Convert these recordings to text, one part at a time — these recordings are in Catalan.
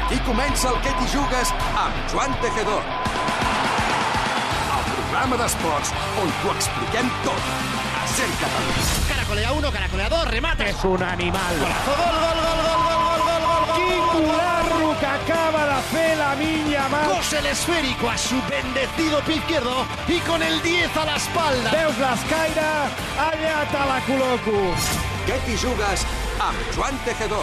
Aquí comença el Que t'hi jugues amb Joan Tejedor. El programa d'esports on t'ho expliquem tot. A Ser Catalunya. Caracolea 1, caracolea 2, remate. És un animal. Gol. Quin colarro que acaba de fer la Yamal. Cose el esférico a su bendecido pie izquierdo y con el 10 a la espalda. Veus l'escaire? Allà te la col·loco. Que t'hi jugues amb Joan Tejedor.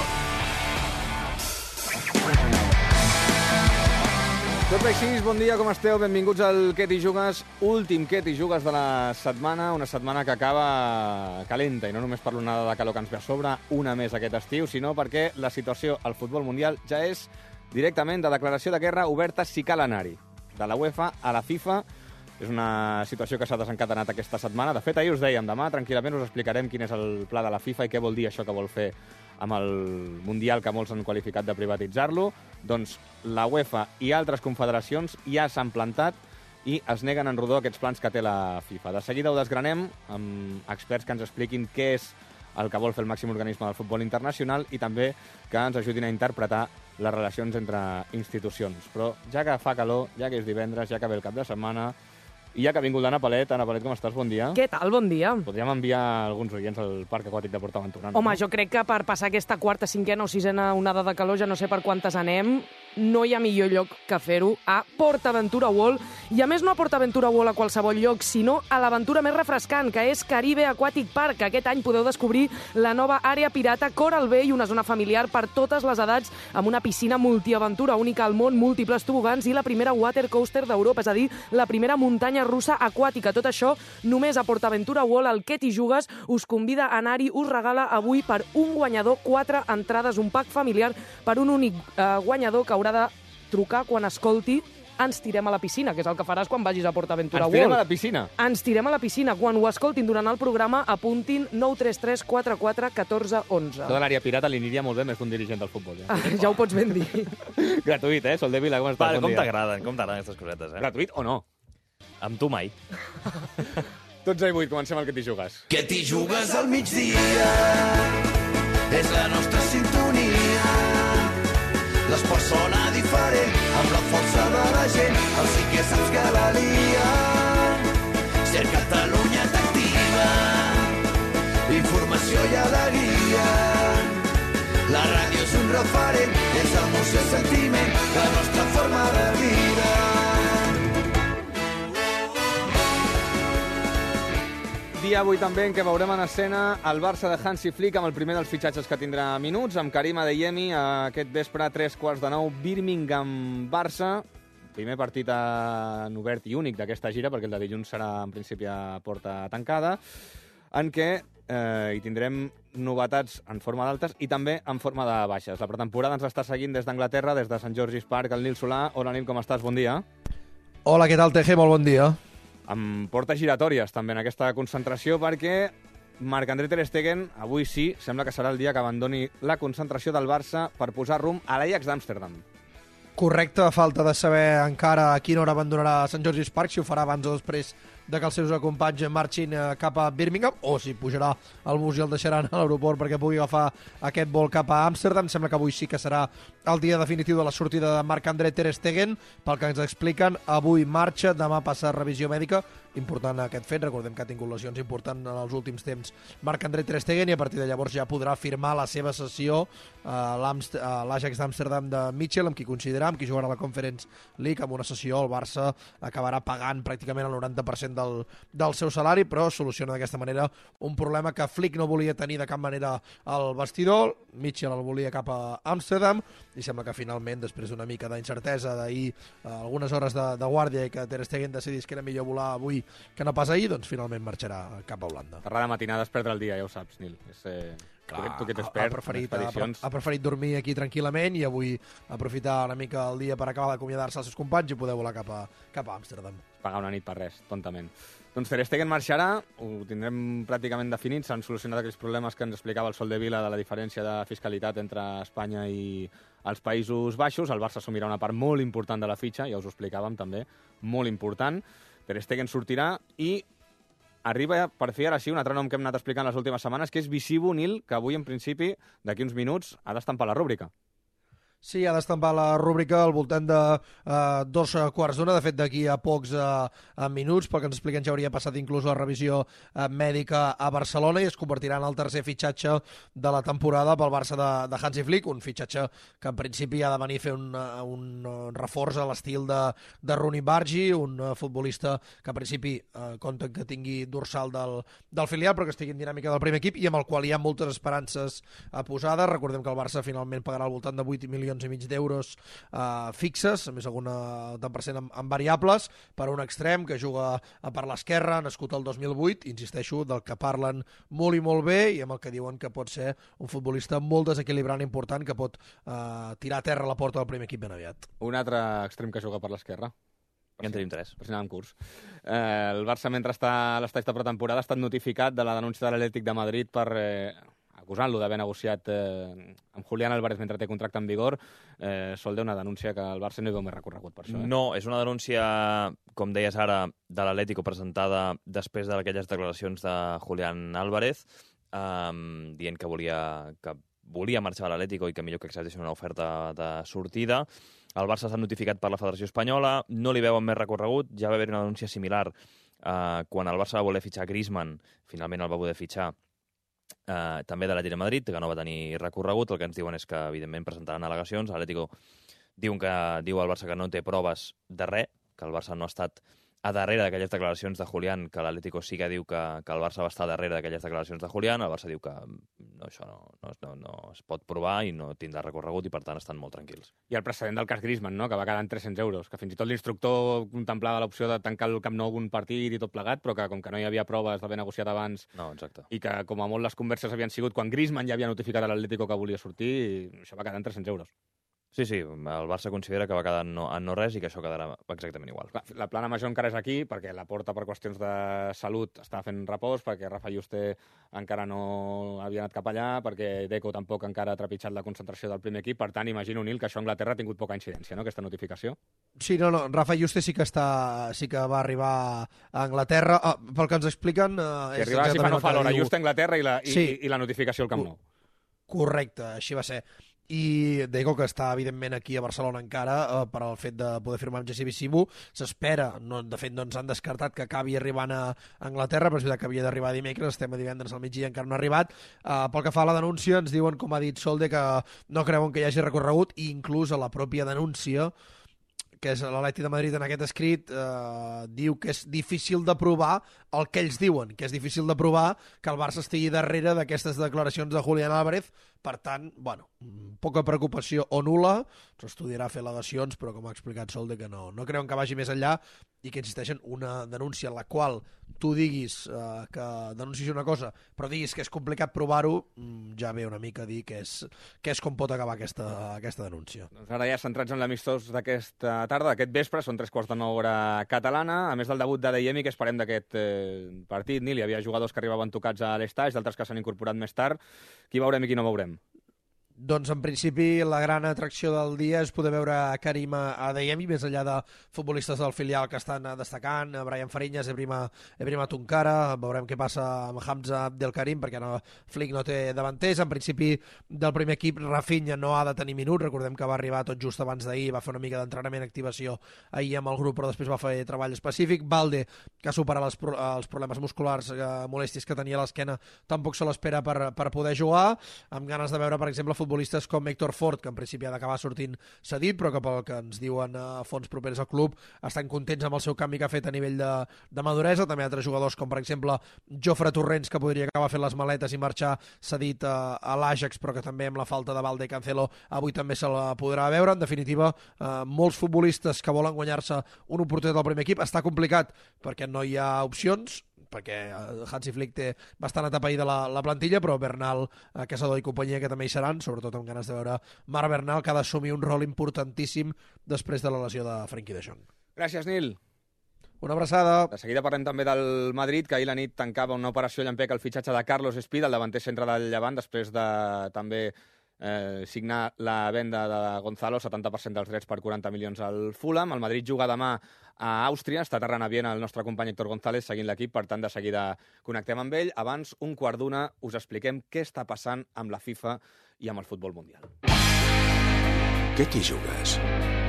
Tot bé així, bon dia, com esteu? Benvinguts al Que t'hi jugues, últim Que t'hi jugues de la setmana, una setmana que acaba calenta, i no només per l'onada de calor que ens ve a sobre, una més aquest estiu, sinó perquè la situació al futbol mundial ja és directament de declaració de guerra oberta si cal anar-hi. De la UEFA a la FIFA, és una situació que s'ha desencadenat aquesta setmana. De fet, ahir us dèiem, demà tranquil·lament us explicarem quin és el pla de la FIFA i què vol dir això que vol fer amb el Mundial, que molts han qualificat de privatitzar-lo. Doncs la UEFA i altres confederacions ja s'han plantat i es neguen en rodó aquests plans que té la FIFA. De seguida ho desgranem amb experts que ens expliquin què és el que vol fer el màxim organisme del futbol internacional i també que ens ajudin a interpretar les relacions entre institucions. Però ja que fa calor, ja que és divendres, ja que ve el cap de setmana, i ja que ha vingut l'Anna Palet. Anna Palet, com estàs? Bon dia. Què tal? Bon dia. Podríem enviar alguns oients al Parc Aquàtic de PortAventura. Home, jo crec que per passar aquesta quarta, cinquena o sisena onada de calor, ja no sé per quantes anem, no hi ha millor lloc que fer-ho a PortAventura World. I a més no a PortAventura World a qualsevol lloc, sinó a l'aventura més refrescant, que és Caribe Aquatic Park. Aquest any podeu descobrir la nova àrea pirata Coral Bay, una zona familiar per totes les edats, amb una piscina multiaventura única al món, múltiples tobogans i la primera water coaster d'Europa, és a dir, la primera muntanya russa aquàtica. Tot això només a PortAventura World. El Que t'hi jugues us convida a anar-hi, us regala avui per un guanyador 4 entrades, un pack familiar per un únic guanyador que haurà de trucar quan escolti Ens tirem a la piscina, que és el que faràs quan vagis a PortAventura World. Ens tirem a la piscina? Ens tirem a la piscina. Quan ho escoltin durant el programa, apuntin 933 44 14 11. Tota l'àrea pirata li aniria molt bé més d'un dirigent del futbol. Ja, ja ho pots ben dir. Gratuït, Soldevila, com estàs? Vale, bon com dia. t'agraden aquestes cosetes, Gratuït o no? Amb tu mai. 12:08, comencem el Que t'hi jugues. Que t'hi jugues al migdia, és la nostra sintonia. L'esport sona diferent, amb la força de la gent, el sí que saps que la lia. Ser Catalunya t'activa, informació i alegria. La ràdio és un referent, és emoció i sentiment, la nostra forma de vida. Dia avui també en què veurem en escena el Barça de Hansi Flick amb el primer dels fitxatges que tindrà minuts, amb Karim Adeyemi aquest vespre a 3:15, Birmingham-Barça. Primer partit en obert i únic d'aquesta gira, perquè el de dilluns serà en principi a porta tancada, en què hi tindrem novetats en forma d'altes i també en forma de baixes. La pretemporada ens està seguint des d'Anglaterra, des de St. George's Park, el Nil Solà. Hola, Nil, com estàs? Bon dia. Hola, què tal, TG? Molt bon dia. Amb portes giratòries també en aquesta concentració, perquè Marc-André ter Stegen avui sí, sembla que serà el dia que abandoni la concentració del Barça per posar rumb a l'Ajax d'Amsterdam. Correcte, a falta de saber encara a quina hora abandonarà St. George's Park, si ho farà abans o després de que els seus companys marxin cap a Birmingham, o si pujarà al bus i el deixaran a l'aeroport perquè pugui agafar aquest vol cap a Amsterdam. Sembla que avui sí que serà el dia definitiu de la sortida de Marc-André ter Stegen. Pel que ens expliquen, avui marxa, demà passa revisió mèdica. Important aquest fet, recordem que ha tingut lesions importants en els últims temps Marc-André ter Stegen, i a partir de llavors ja podrà firmar la seva sessió a l'Ajax d'Amsterdam de Mitchell, amb qui coincidirà, amb qui jugarà a la Conference League. Amb una sessió el Barça acabarà pagant pràcticament el 90% del seu salari, però soluciona d'aquesta manera un problema que Flick no volia tenir de cap manera al vestidor. Mitchell el volia cap a Amsterdam i sembla que finalment, després d'una mica d'incertesa d'ahir, algunes hores de guàrdia, i que ter Stegen decidís que era millor volar avui que no pas ahir, doncs finalment marxarà cap a Holanda. Parlar de matinada és perdre el dia, ja ho saps, Nil. Tu que t'expert en expedicions. Ha preferit dormir aquí tranquil·lament i avui aprofitar una mica el dia per acabar d'acomiadar-se als seus companys i poder volar cap a Amsterdam. Pagar una nit per res, tontament. Doncs ter Stegen marxarà, ho tindrem pràcticament definit, s'han solucionat aquells problemes que ens explicava el Soldevila de la diferència de fiscalitat entre Espanya i els Països Baixos. El Barça assumirà una part molt important de la fitxa, ja us ho explicàvem també, molt important. Ter Stegen sortirà i arriba, per fi, ara sí, un altre nom que hem anat explicant les últimes setmanes, que és Visivo, Nil, que avui, en principi, d'aquí uns minuts, ha d'estampar la rúbrica. Sí, ha d'estampar la rúbrica al voltant de 2:15. De fet, d'aquí a pocs minuts, pel que ens expliquen ja hauria passat inclús la revisió mèdica a Barcelona i es convertirà en el tercer fitxatge de la temporada pel Barça de Hansi Flick, un fitxatge que en principi ha de venir a fer un reforç a l'estil de Rooney Bargi, un futbolista que en principi compta que tingui dorsal del filial, però que estigui en dinàmica del primer equip i amb el qual hi ha moltes esperances posades. Recordem que el Barça finalment pagarà al voltant de 8 milions i mig d'euros fixes, a més algun tant per cent en variables, per un extrem que juga per l'esquerra, nascut el 2008, insisteixo, del que parlen molt i molt bé i amb el que diuen que pot ser un futbolista molt desequilibrant important que pot tirar a terra la porta del primer equip ben aviat. Un altre extrem que juga per l'esquerra. Ja en tenim 3. Per si anàvem curs. El Barça, mentre està a l'estat de pretemporada, ha estat notificat de la denúncia de l'Atlètic de Madrid per acusant-lo d'haver negociat amb Julián Álvarez mentre té contracte en vigor. Solde, una denúncia que el Barça no hi veu més recorregut per això. No, és una denúncia, com deies ara, de l'Atlético presentada després d'aquelles declaracions de Julián Álvarez, dient que volia marxar a l'Atlético i que millor que acceptessin una oferta de sortida. El Barça s'ha notificat per la Federació Espanyola, no li veuen més recorregut, ja va haver una denúncia similar quan el Barça va voler fitxar Griezmann, finalment el va poder fitxar també de l'Atlètic de Madrid, que no va tenir recorregut. El que ens diuen és que, evidentment, presentaran al·legacions. L'Atlético diu al Barça que no té proves de res, que el Barça no ha estat a darrere d'aquelles declaracions de Julián, que l'Atlético sí que diu que el Barça va estar darrere d'aquelles declaracions de Julián. El Barça diu que això no es pot provar i no tindrà recorregut i, per tant, estan molt tranquils. I el precedent del cas Griezmann, no?, que va quedar en 300 euros, que fins i tot l'instructor contemplava l'opció de tancar el Camp Nou algun partit i tot plegat, però que com que no hi havia proves d'haver negociat abans i que com a molt les converses havien sigut quan Griezmann ja havia notificat a l'Atlético que volia sortir, això va quedar en 300 euros. Sí, el Barça considera que va quedar en no res i que això quedarà exactament igual. La plana major encara és aquí, perquè la Porta, per qüestions de salut, està fent repòs, perquè Rafa Juste encara no havia anat cap allà, perquè Deco tampoc encara ha trepitjat la concentració del primer equip. Per tant, imagino, Nil, que això a Anglaterra ha tingut poca incidència, no?, aquesta notificació. Sí, no, Rafa Juste sí que va arribar a Anglaterra. Pel que ens expliquen... Si arribava, si fa no fa l'hora, Juste a Anglaterra i la notificació al Camp Nou. Correcte, així va ser. I Deco, que està evidentment aquí a Barcelona encara per al fet de poder firmar amb JCB Sibu, s'espera, de fet doncs han descartat que acabi arribant a Anglaterra, però és veritat que havia d'arribar dimecres, estem a divendres al migdia i encara no ha arribat. Pel que fa a la denúncia ens diuen, com ha dit Solde, que no creuen que hi hagi recorregut i inclús a la pròpia denúncia, que és l'Atlètic de Madrid en aquest escrit, diu que és difícil de provar el que ells diuen, que és difícil de provar que el Barça estigui darrere d'aquestes declaracions de Julián Álvarez. Per tant, poca preocupació o nul·la, s'estudiarà fer al·legacions, però com ha explicat Solde, que no creuen que vagi més enllà i que insisteixen una denúncia en la qual tu diguis que denuncis una cosa, però diguis que és complicat provar-ho, ja ve una mica a dir que és com pot acabar aquesta denúncia. Doncs ara ja centrats en l'amistós d'aquesta tarda, d'aquest vespre, són 3:15 hora catalana, a més del debut d'Adeyemi, que esperem d'aquest partit. Nil, hi havia jugadors que arribaven tocats a l'estaix, d'altres que s'han incorporat més tard. Qui veurem i qui no veurem? Doncs en principi la gran atracció del dia és poder veure Karim Adeyemi, més enllà de futbolistes del filial que estan destacant, Brian Fariñas, Ebrima Tunkara. Veurem què passa amb Hamza Abdelkarim, perquè Flick no té davanters. En principi del primer equip Rafinha no ha de tenir minuts, recordem que va arribar tot just abans d'ahir, va fer una mica d'entrenament, activació ahir amb el grup, però després va fer treball específic. Balde, que ha superat els problemes musculars, molèsties que tenia a l'esquena, tampoc se l'espera per poder jugar, amb ganes de veure, per exemple, futbolistes com Héctor Fort, que en principi ha d'acabar sortint cedit, però que pel que ens diuen a fons propers al club estan contents amb el seu canvi que ha fet a nivell de maduresa. També altres jugadors com per exemple Jofre Torrents, que podria acabar fent les maletes i marxar cedit a l'Ajax, però que també amb la falta de Balde i Cancelo avui també se la podrà veure. En definitiva, molts futbolistes que volen guanyar-se una oportunitat al primer equip. Està complicat perquè no hi ha opcions, perquè Hansi Flick té bastant atapeïda la plantilla, però Bernal, Casador i companyia, que també hi seran, sobretot amb ganes de veure Marc Bernal, que ha d'assumir un rol importantíssim després de la lesió de Frenkie de Jong. Gràcies, Nil. Una abraçada. De seguida parlem també del Madrid, que ahir la nit tancava una operació llampec al fitxatge de Carlos Espí, el davanter centre del Llevant, després de també signar la venda de Gonzalo, 70% dels drets per 40 milions al Fulham. El Madrid juga demà a Àustria, està aterrant a Viena el nostre company Héctor González seguint l'equip, per tant de seguida connectem amb ell. Abans, 1:15, us expliquem què està passant amb la FIFA i amb el futbol mundial. què t'hi jugues?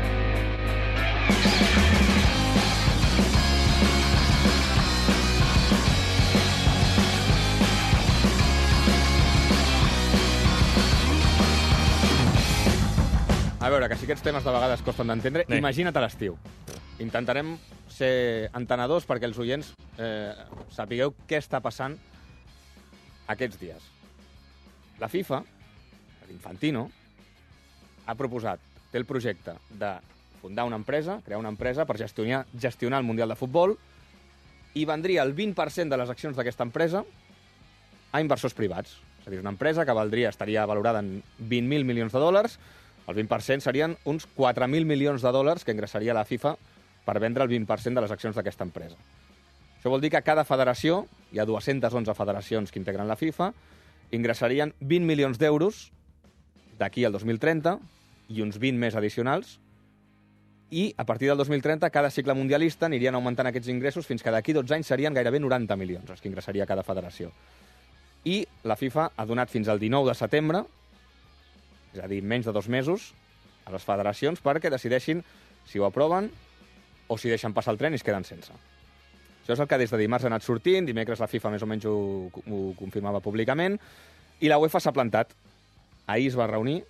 A veure, que si aquests temes de vegades costen d'entendre, imagina't a l'estiu. Intentarem ser entenedors perquè els oients sapigueu què està passant aquests dies. La FIFA, l'Infantino, ha proposat, té el projecte de fundar una empresa, crear una empresa per gestionar el Mundial de Futbol i vendria el 20% de les accions d'aquesta empresa a inversors privats. És a dir, una empresa que estaria valorada en 20.000 milions de dòlars, el 20% serien uns 4.000 milions de dòlars que ingressaria la FIFA per vendre el 20% de les accions d'aquesta empresa. Això vol dir que cada federació, hi ha 211 federacions que integren la FIFA, ingressarien 20 milions d'euros d'aquí al 2030 i uns 20 més addicionals, i a partir del 2030 cada cicle mundialista anirien augmentant aquests ingressos fins que d'aquí 12 anys serien gairebé 90 milions els que ingressaria cada federació. I la FIFA ha donat fins al 19 de setembre, és a dir, menys de 2 mesos, a les federacions perquè decideixin si ho aproven o si deixen passar el tren i es queden sense. Això és el que des de dimarts ha anat sortint, dimecres la FIFA més o menys ho confirmava públicament, i la UEFA s'ha plantat. Ahir es va reunir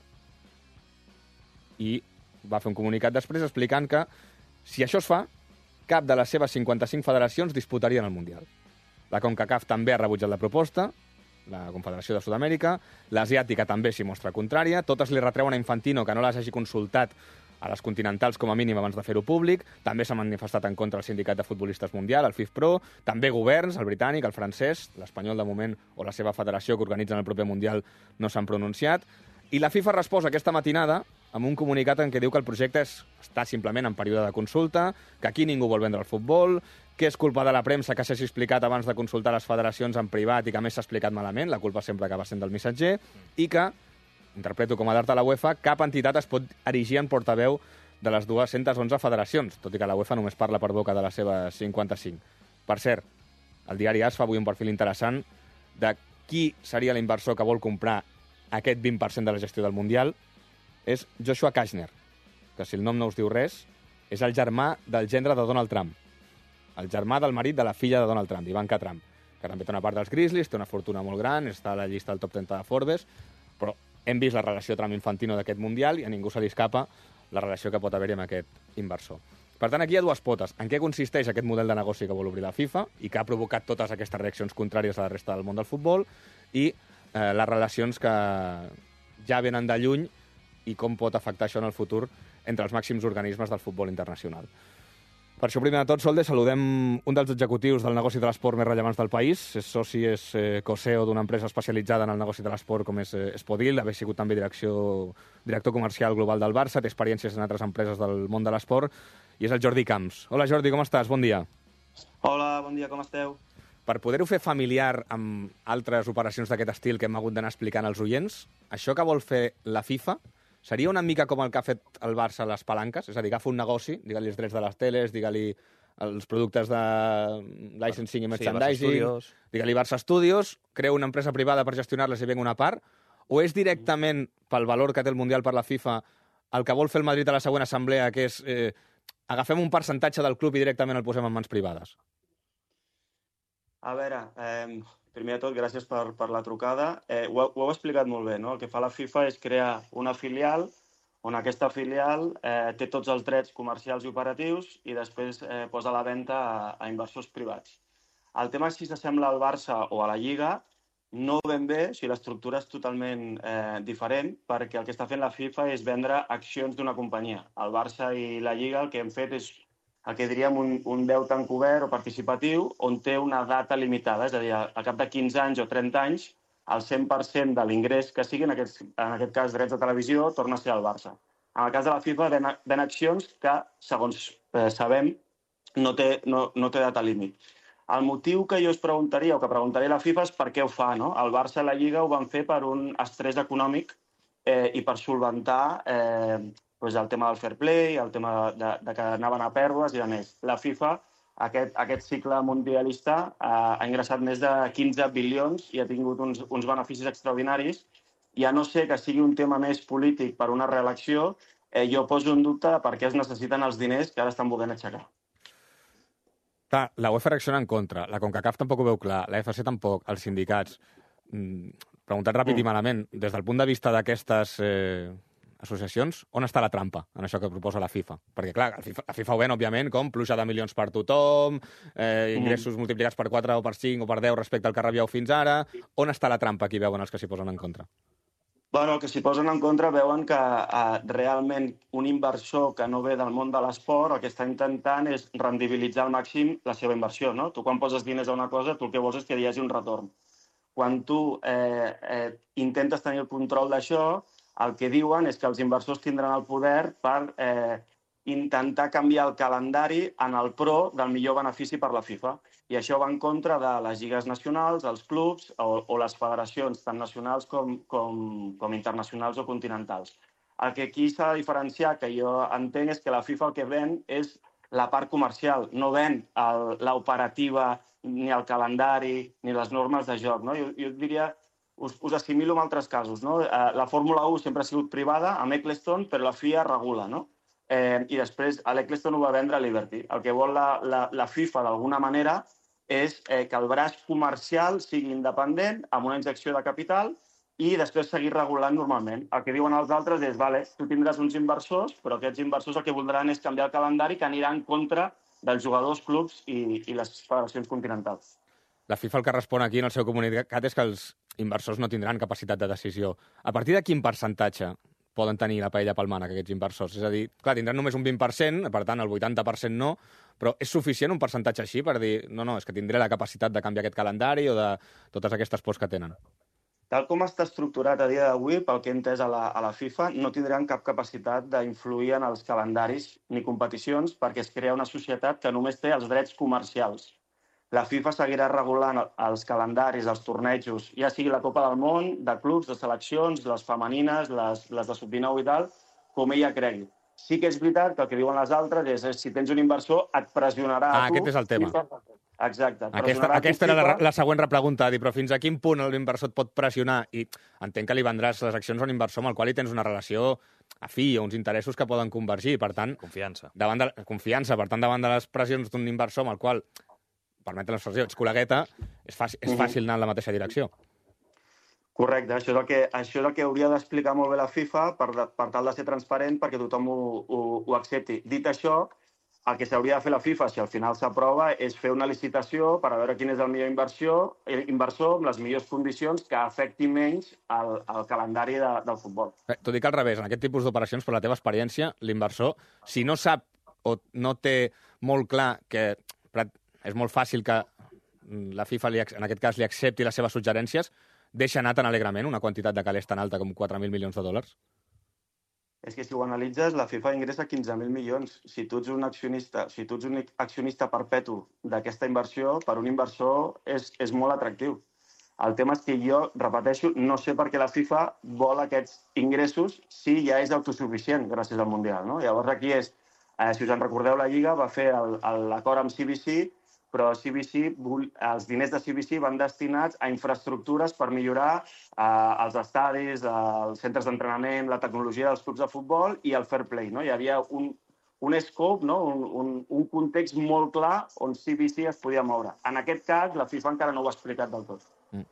i va fer un comunicat després explicant que, si això es fa, cap de les seves 55 federacions disputarien el Mundial. La CONCACAF també ha rebutjat la proposta, la Confederació de Sud-amèrica, l'asiàtica també s'hi mostra contrària, totes li retreuen a Infantino que no les hagi consultat a les continentals com a mínim abans de fer-ho públic, també s'ha manifestat en contra el sindicat de futbolistes mundial, el FIFPro, també governs, el britànic, el francès, l'espanyol de moment o la seva federació que organitzen el proper Mundial no s'han pronunciat, i la FIFA resposa aquesta matinada amb un comunicat en què diu que el projecte està simplement en període de consulta, que aquí ningú vol vendre el futbol, que és culpa de la premsa que s'hagi explicat abans de consultar les federacions en privat i que a més s'ha explicat malament, la culpa sempre acaba sent del missatger, i que, interpreto com a d'art a la UEFA, cap entitat es pot erigir en portaveu de les 211 federacions, tot i que la UEFA només parla per boca de les seves 55. Per cert, el diari AS fa avui un perfil interessant de qui seria l'inversor que vol comprar aquest 20% de la gestió del Mundial. És Joshua Kashner, que si el nom no us diu res, és el germà del gendre de Donald Trump, el germà del marit de la filla de Donald Trump, Ivanka Trump, que també té una part dels Grizzlies, té una fortuna molt gran, està a la llista del top 30 de Forbes, però hem vist la relació Trump-Infantino d'aquest Mundial i a ningú se li escapa la relació que pot haver-hi amb aquest inversor. Per tant, aquí hi ha dues potes. En què consisteix aquest model de negoci que vol obrir la FIFA i que ha provocat totes aquestes reaccions contràries a la resta del món del futbol i les relacions que ja venen de lluny i com pot afectar això en el futur entre els màxims organismes del futbol internacional. Per això, primer de tot, Solde, saludem un dels executius del negoci de l'esport més rellevants del país. És soci, és co-CEO d'una empresa especialitzada en el negoci de l'esport com és Spodil, haver sigut també director comercial global del Barça, té experiències en altres empreses del món de l'esport, i és el Jordi Camps. Hola, Jordi, com estàs? Bon dia. Hola, bon dia, com esteu? Per poder-ho fer familiar amb altres operacions d'aquest estil que hem hagut d'anar explicant als oients, això que vol fer la FIFA seria una mica com el que ha fet el Barça a les palanques? És a dir, agafa un negoci, digue-li els drets de les teles, digue-li els productes de licensing i merchandising, digue-li Barça Studios, crea una empresa privada per gestionar-les i venga una part, o és directament pel valor que té el Mundial per la FIFA el que vol fer el Madrid a la següent assemblea, que és agafem un percentatge del club i directament el posem en mans privades? A veure, primer de tot, gràcies per la trucada. Ho heu explicat molt bé, no? El que fa la FIFA és crear una filial on aquesta filial té tots els drets comercials i operatius i després posa a la venda a inversors privats. El tema és si s'assembla al Barça o a la Lliga, no ben bé, si l'estructura és totalment diferent, perquè el que està fent la FIFA és vendre accions d'una companyia. El Barça i la Lliga el que hem fet és el que diríem un deute encobert o participatiu on té una data limitada, és a dir, al cap de 15 anys o 30 anys, el 100% de l'ingrés que sigui, en aquest cas drets de televisió, torna a ser al Barça. En el cas de la FIFA ven accions que, segons sabem, no té data límit. El motiu que jo us preguntaria, o que preguntaria a la FIFA, és per què ho fa, no? El Barça i la Lliga ho van fer per un estrès econòmic i per solventar el tema del fair play, el tema de que anaven a pèrdues i a més. La FIFA, aquest cicle mundialista, ha ingressat més de 15 bilions i ha tingut uns beneficis extraordinaris. I a no ser que sigui un tema més polític per una reelecció, jo poso en dubte per què es necessiten els diners que ara estan volent aixecar. Clar, la UEFA reacciona en contra, la CONCACAF tampoc ho veu clar, la FC tampoc, els sindicats. Preguntat ràpid i malament, des del punt de vista d'aquestes associacions, on està la trampa en això que proposa la FIFA? Perquè, clar, la FIFA ho ven, òbviament, com pluja de milions per tothom, ingressos multiplicats per 4 o per 5 o per 10 respecte al que rebíeu fins ara. On està la trampa que veuen els que s'hi posen en contra? Bueno, el que s'hi posen en contra veuen que realment un inversor que no ve del món de l'esport el que està intentant és rendibilitzar al màxim la seva inversió, no? Tu quan poses diners a una cosa, tu el que vols és que hi hagi un retorn. Quan tu intentes tenir el control d'això, el que diuen és que els inversors tindran el poder per intentar canviar el calendari en el pro del millor benefici per la FIFA. I això va en contra de les lligues nacionals, els clubs o les federacions, tant nacionals com internacionals o continentals. El que aquí s'ha de diferenciar, que jo entenc, és que la FIFA el que ven és la part comercial, no ven l'operativa, ni el calendari, ni les normes de joc. No? Jo diria, us assimilo amb altres casos. No? La Fórmula 1 sempre ha sigut privada, amb Eccleston, però la FIA regula. No? I després l'Eccleston ho va vendre a Liberty. El que vol la FIFA, d'alguna manera, és que el braç comercial sigui independent, amb una injecció de capital, i després seguir regulant normalment. El que diuen els altres és, vale, tu tindràs uns inversors, però aquests inversors el que voldran és canviar el calendari que anirà en contra dels jugadors, clubs i les federacions continentals. La FIFA el que respon aquí en el seu comunicat és que els inversors no tindran capacitat de decisió. A partir de quin percentatge poden tenir la paella pel mànec, aquests inversors? És a dir, clar, tindran només un 20%, per tant, el 80% no, però és suficient un percentatge així per dir no, és que tindré la capacitat de canviar aquest calendari o de totes aquestes pors que tenen? Tal com està estructurat a dia d'avui, pel que he entès a la FIFA, no tindran cap capacitat d'influir en els calendaris ni competicions perquè es crea una societat que només té els drets comercials. La FIFA seguirà regulant els calendaris, els tornejos, ja sigui la Copa del Món, de clubs, de seleccions, les femenines, les de sub-19 i tal, com ella cregui. Sí que és veritat que el que diuen les altres és si tens un inversor et pressionarà a tu. Aquest és el tema. Exacte. Aquesta era la següent repregunta, però fins a quin punt l'inversor et pot pressionar? I entenc que li vendràs les accions a un inversor amb el qual hi tens una relació afí o uns interessos que poden convergir. Per tant, confiança. Per tant, davant de les pressions d'un inversor amb el qual, permetre l'expressió, ets col·legueta, és fàcil anar en la mateixa direcció. Correcte, això és el que hauria d'explicar molt bé la FIFA per tal de ser transparent perquè tothom ho accepti. Dit això, el que s'hauria de fer la FIFA, si al final s'aprova, és fer una licitació per a veure quin és el millor inversor amb les millors condicions que afecti menys el calendari del futbol. T'ho dic al revés, en aquest tipus d'operacions, per la teva experiència, l'inversor, si no sap o no té molt clar que és molt fàcil que la FIFA, en aquest cas, li accepti les seves suggerències, deixa anar tan alegrement una quantitat de calés tan alta com 4.000 milions de dòlars? És que si ho analitzes, la FIFA ingressa 15.000 milions. Si tu ets un accionista perpetu d'aquesta inversió, per un inversor és molt atractiu. El tema és que jo, repeteixo, no sé per què la FIFA vol aquests ingressos si ja és autosuficient gràcies al Mundial. No? Llavors aquí és, si us en recordeu, la Lliga va fer l'acord amb CBC, però els diners de CBC van destinats a infraestructures per millorar els estadis, els centres d'entrenament, la tecnologia dels clubs de futbol i el fair play. No? Hi havia un scope, no? un context molt clar on CBC es podia moure. En aquest cas, la FIFA encara no ho ha explicat del tot.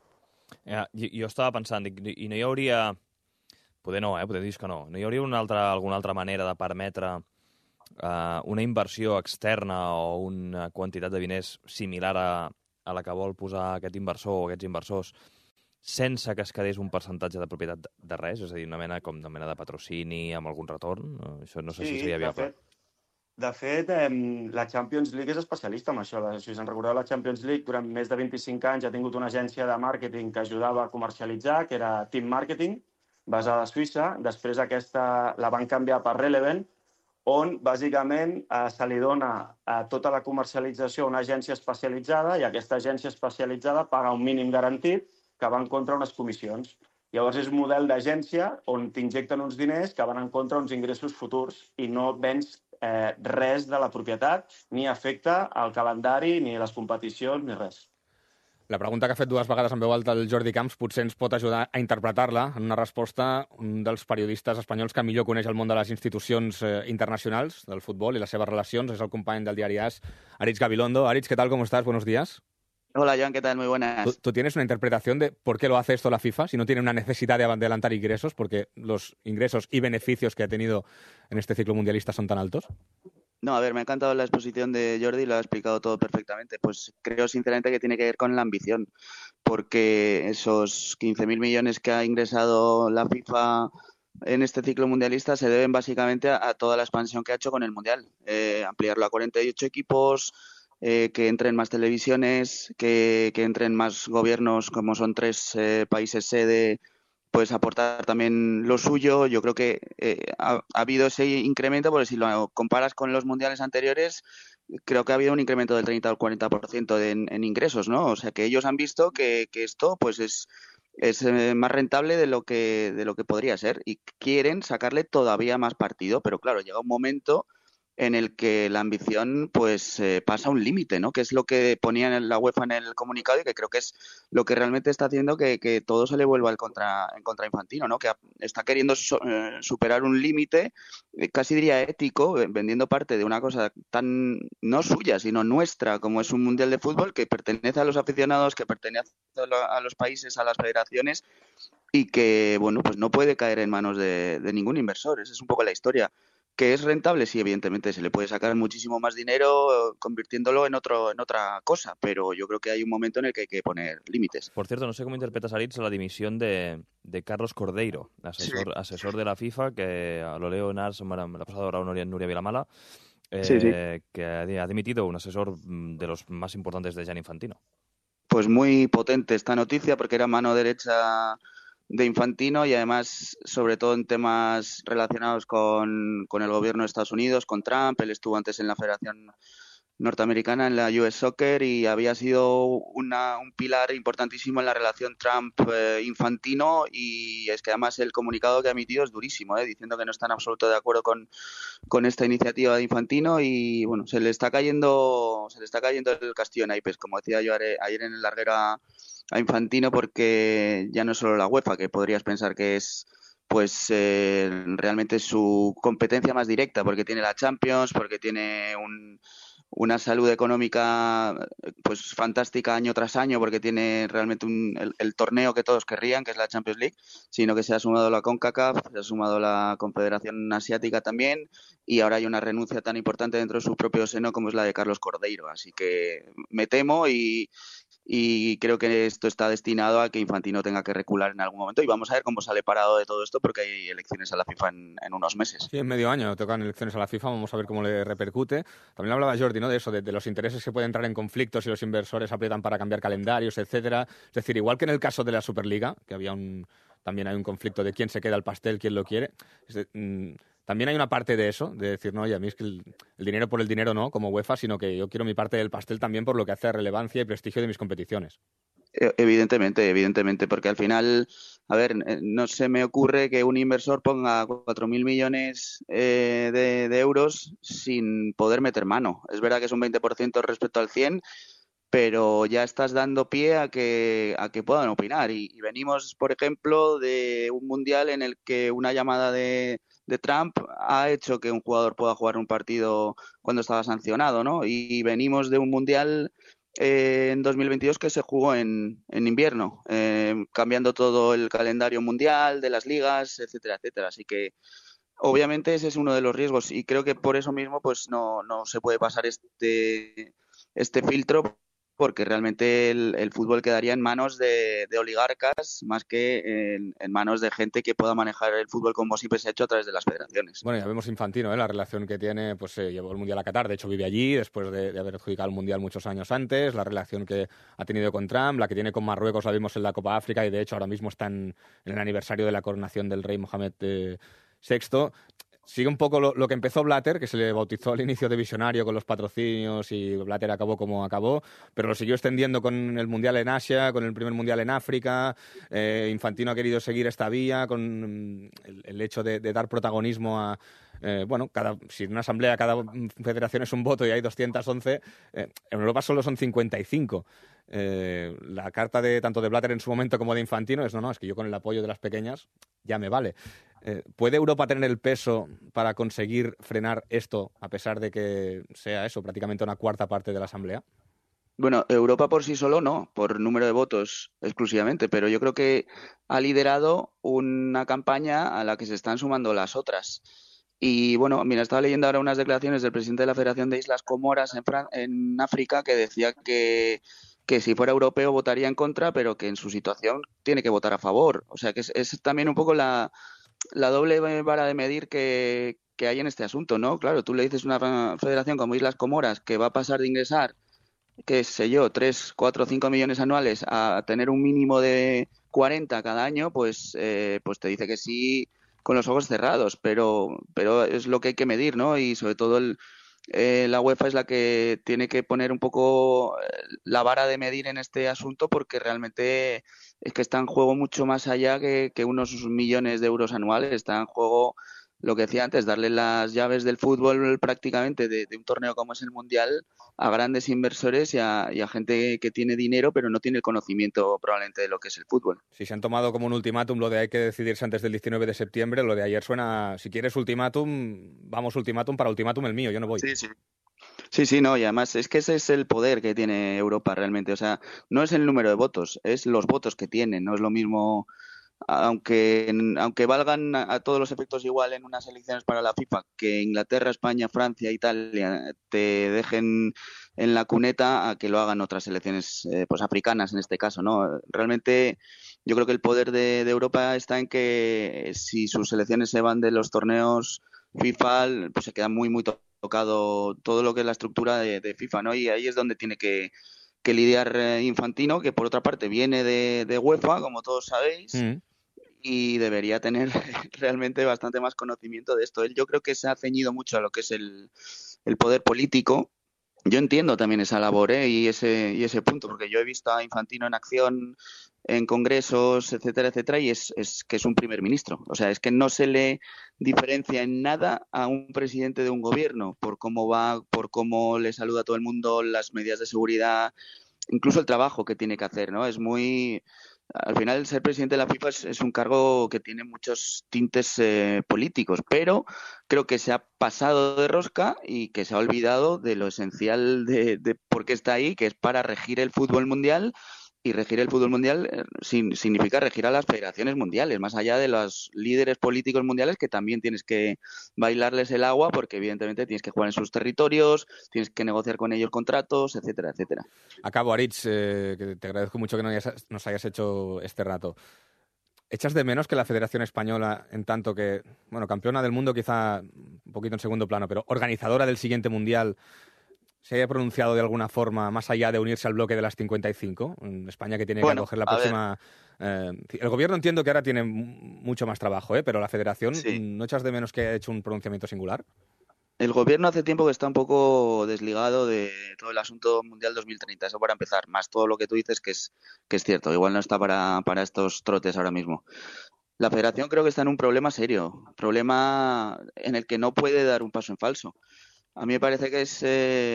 Jo estava pensant, i no hi hauria... Poder no, poder dir que no. No hi hauria alguna altra manera de permetre una inversió externa o una quantitat de diners similar a la que vol posar aquest inversor o aquests inversors sense que es quedés un percentatge de propietat de res? És a dir, una mena de patrocini amb algun retorn? Això no sé si seria viable. De fet, la Champions League és especialista en això. Si us en recordeu, la Champions League durant més de 25 anys ha tingut una agència de màrqueting que ajudava a comercialitzar, que era Team Marketing, basada a Suïssa. Després aquesta la van canviar per Relevant, on bàsicament se li dona tota la comercialització a una agència especialitzada i aquesta agència especialitzada paga un mínim garantit que va en contra unes comissions. Llavors és un model d'agència on t'injecten uns diners que van en contra uns ingressos futurs i no vens res de la propietat, ni afecta el calendari, ni les competicions, ni res. La pregunta que ha fet dues vegades en veu alta el Jordi Camps potser ens pot ajudar a interpretar-la en una resposta. Un dels periodistes espanyols que millor coneix el món de les institucions internacionals del futbol i les seves relacions és el company del diari AS, Aritz Gabilondo. Aritz, ¿qué tal? ¿Cómo estás? Buenos días. Hola, Joan, ¿qué tal? Muy buenas. ¿Tú tienes una interpretación de por qué lo hace esto la FIFA, si no tiene una necesidad de adelantar ingresos, porque los ingresos y beneficios que ha tenido en este ciclo mundialista son tan altos? No, a ver, me ha encantado la exposición de Jordi, lo ha explicado todo perfectamente. Pues creo sinceramente que tiene que ver con la ambición, porque esos 15.000 millones que ha ingresado la FIFA en este ciclo mundialista se deben básicamente a toda la expansión que ha hecho con el Mundial. Ampliarlo a 48 equipos, que entren más televisiones, que entren más gobiernos, como son 3 países sede, pues aportar también lo suyo. Yo creo que ha habido ese incremento, porque si lo comparas con los mundiales anteriores, creo que ha habido un incremento del 30 al 40% en ingresos, ¿no? O sea, que ellos han visto que esto pues es más rentable de lo que podría ser, y quieren sacarle todavía más partido, pero claro, llega un momento en el que la ambición pues pasa un límite, ¿no? Que es lo que ponía en la UEFA en el comunicado, y que creo que es lo que realmente está haciendo que todo se le vuelva en contra Infantino, ¿no? Que está queriendo superar un límite, casi diría ético, vendiendo parte de una cosa tan no suya, sino nuestra, como es un mundial de fútbol que pertenece a los aficionados, que pertenece a los países, a las federaciones, y que, bueno, pues no puede caer en manos de ningún inversor. Esa es un poco la historia. ¿Que es rentable? Sí, evidentemente se le puede sacar muchísimo más dinero convirtiéndolo en otra cosa, pero yo creo que hay un momento en el que hay que poner límites. Por cierto, no sé cómo interpretas, Aritz, la dimisión de Carlos Cordeiro, asesor de la FIFA, que lo leo en AS, me la ha pasado ahora Nuria Vilamala, que ha dimitido un asesor de los más importantes de Gianni Infantino. Pues muy potente esta noticia, porque era mano derecha de Infantino, y además sobre todo en temas relacionados con el gobierno de Estados Unidos, con Trump. Él estuvo antes en la Federación Norteamericana, en la US Soccer, y había sido un pilar importantísimo en la relación Trump-Infantino, y es que además el comunicado que ha emitido es durísimo, diciendo que no está en absoluto de acuerdo con esta iniciativa de Infantino, y bueno, se le está cayendo el castillo en naipes, como decía yo ayer en el larguero a Infantino, porque ya no es solo la UEFA, que podrías pensar que es pues realmente su competencia más directa, porque tiene la Champions, porque tiene una salud económica pues fantástica año tras año, porque tiene realmente el torneo que todos querrían, que es la Champions League, sino que se ha sumado la CONCACAF, se ha sumado la Confederación Asiática también, y ahora hay una renuncia tan importante dentro de su propio seno como es la de Carlos Cordeiro. Así que me temo y creo que esto está destinado a que Infantino tenga que recular en algún momento, y vamos a ver cómo sale parado de todo esto, porque hay elecciones a la FIFA en unos meses. Sí, en medio año tocan elecciones a la FIFA, vamos a ver cómo le repercute. También hablaba Jordi, ¿no?, de eso, de los intereses que pueden entrar en conflictos si los inversores aprietan para cambiar calendarios, etcétera. Es decir, igual que en el caso de la Superliga, que también hay un conflicto de quién se queda el pastel, quién lo quiere. También hay una parte de eso, de decir, no, oye, a mí es que el dinero por el dinero no, como UEFA, sino que yo quiero mi parte del pastel también por lo que hace a relevancia y prestigio de mis competiciones. Evidentemente, porque al final, a ver, no se me ocurre que un inversor ponga 4.000 millones de euros sin poder meter mano. Es verdad que es un 20% respecto al 100%, pero ya estás dando pie a que puedan opinar. Y venimos, por ejemplo, de un mundial en el que una llamada de Trump ha hecho que un jugador pueda jugar un partido cuando estaba sancionado, ¿no? Y venimos de un mundial en 2022 que se jugó en invierno, cambiando todo el calendario mundial de las ligas, etcétera, etcétera. Así que obviamente ese es uno de los riesgos, y creo que por eso mismo pues no se puede pasar este filtro, porque realmente el fútbol quedaría en manos de oligarcas más que en manos de gente que pueda manejar el fútbol como siempre se ha hecho a través de las federaciones. Bueno, ya vemos Infantino, la relación que tiene, pues llevó el Mundial a Qatar, de hecho vive allí después de haber adjudicado el Mundial muchos años antes, la relación que ha tenido con Trump, la que tiene con Marruecos la vimos en la Copa África, y de hecho ahora mismo está en el aniversario de la coronación del rey Mohamed VI. Sigue un poco lo que empezó Blatter, que se le bautizó al inicio de visionario con los patrocinios, y Blatter acabó como acabó, pero lo siguió extendiendo con el Mundial en Asia, con el primer Mundial en África. Infantino ha querido seguir esta vía con el hecho de dar protagonismo bueno, si en una asamblea cada federación es un voto y hay 211, en Europa solo son 55. La carta tanto de Blatter en su momento como de Infantino es que yo con el apoyo de las pequeñas ya me vale. ¿Puede Europa tener el peso para conseguir frenar esto a pesar de que sea eso, prácticamente una cuarta parte de la asamblea? Bueno, Europa por sí solo no, por número de votos exclusivamente, pero yo creo que ha liderado una campaña a la que se están sumando las otras. Y bueno, mira, estaba leyendo ahora unas declaraciones del presidente de la Federación de Islas Comoras en África que decía que si fuera europeo votaría en contra, pero que en su situación tiene que votar a favor. O sea que es también un poco la doble vara de medir que hay en este asunto, ¿no? Claro, tú le dices a una federación como Islas Comoras que va a pasar de ingresar, qué sé yo, 3, 4, 5 millones anuales a tener un mínimo de 40 cada año, pues te dice que sí con los ojos cerrados, pero es lo que hay que medir, ¿no? Y sobre todo la UEFA es la que tiene que poner un poco la vara de medir en este asunto, porque realmente es que está en juego mucho más allá que unos millones de euros anuales. Está en juego, lo que decía antes, darle las llaves del fútbol prácticamente de un torneo como es el Mundial a grandes inversores y a gente que tiene dinero pero no tiene el conocimiento probablemente de lo que es el fútbol. Si se han tomado como un ultimátum lo de hay que decidirse antes del 19 de septiembre, lo de ayer suena, si quieres ultimátum, vamos ultimátum para ultimátum el mío, yo no voy. Sí, no, y además es que ese es el poder que tiene Europa realmente. O sea, no es el número de votos, es los votos que tienen. No es lo mismo, aunque valgan a todos los efectos igual en unas elecciones para la FIFA, que Inglaterra, España, Francia, Italia te dejen en la cuneta a que lo hagan otras selecciones pues africanas en este caso, ¿no? Realmente yo creo que el poder de Europa está en que si sus selecciones se van de los torneos FIFA, pues se queda muy tocado todo lo que es la estructura de FIFA, ¿no? Y ahí es donde tiene que lidiar Infantino, que por otra parte viene de UEFA, como todos sabéis, y debería tener realmente bastante más conocimiento de esto. Él yo creo que se ha ceñido mucho a lo que es el poder político. Yo entiendo también esa labor y ese punto, porque yo he visto a Infantino en acción en congresos, etcétera, y es que es un primer ministro. O sea, es que no se le diferencia en nada a un presidente de un gobierno por cómo va, por cómo le saluda a todo el mundo, las medidas de seguridad, incluso el trabajo que tiene que hacer, ¿no? Es muy... Al final, ser presidente de la FIFA es un cargo que tiene muchos tintes políticos, pero creo que se ha pasado de rosca y que se ha olvidado de lo esencial de por qué está ahí, que es para regir el fútbol mundial. Y regir el fútbol mundial significa regir a las federaciones mundiales, más allá de los líderes políticos mundiales, que también tienes que bailarles el agua, porque evidentemente tienes que jugar en sus territorios, tienes que negociar con ellos contratos, etcétera, etcétera. Acabo, Aritz, que te agradezco mucho que nos hayas hecho este rato. ¿Echas de menos que la Federación Española, en tanto que, bueno, campeona del mundo quizá un poquito en segundo plano, pero organizadora del siguiente Mundial, se haya pronunciado de alguna forma más allá de unirse al bloque de las 55? En España, que tiene que acoger la próxima... el gobierno entiendo que ahora tiene mucho más trabajo, pero la Federación, sí. ¿No echas de menos que haya hecho un pronunciamiento singular? El gobierno hace tiempo que está un poco desligado de todo el asunto Mundial 2030, eso para empezar, más todo lo que tú dices que es cierto, igual no está para estos trotes ahora mismo. La Federación creo que está en un problema serio, problema en el que no puede dar un paso en falso. A mí me parece que es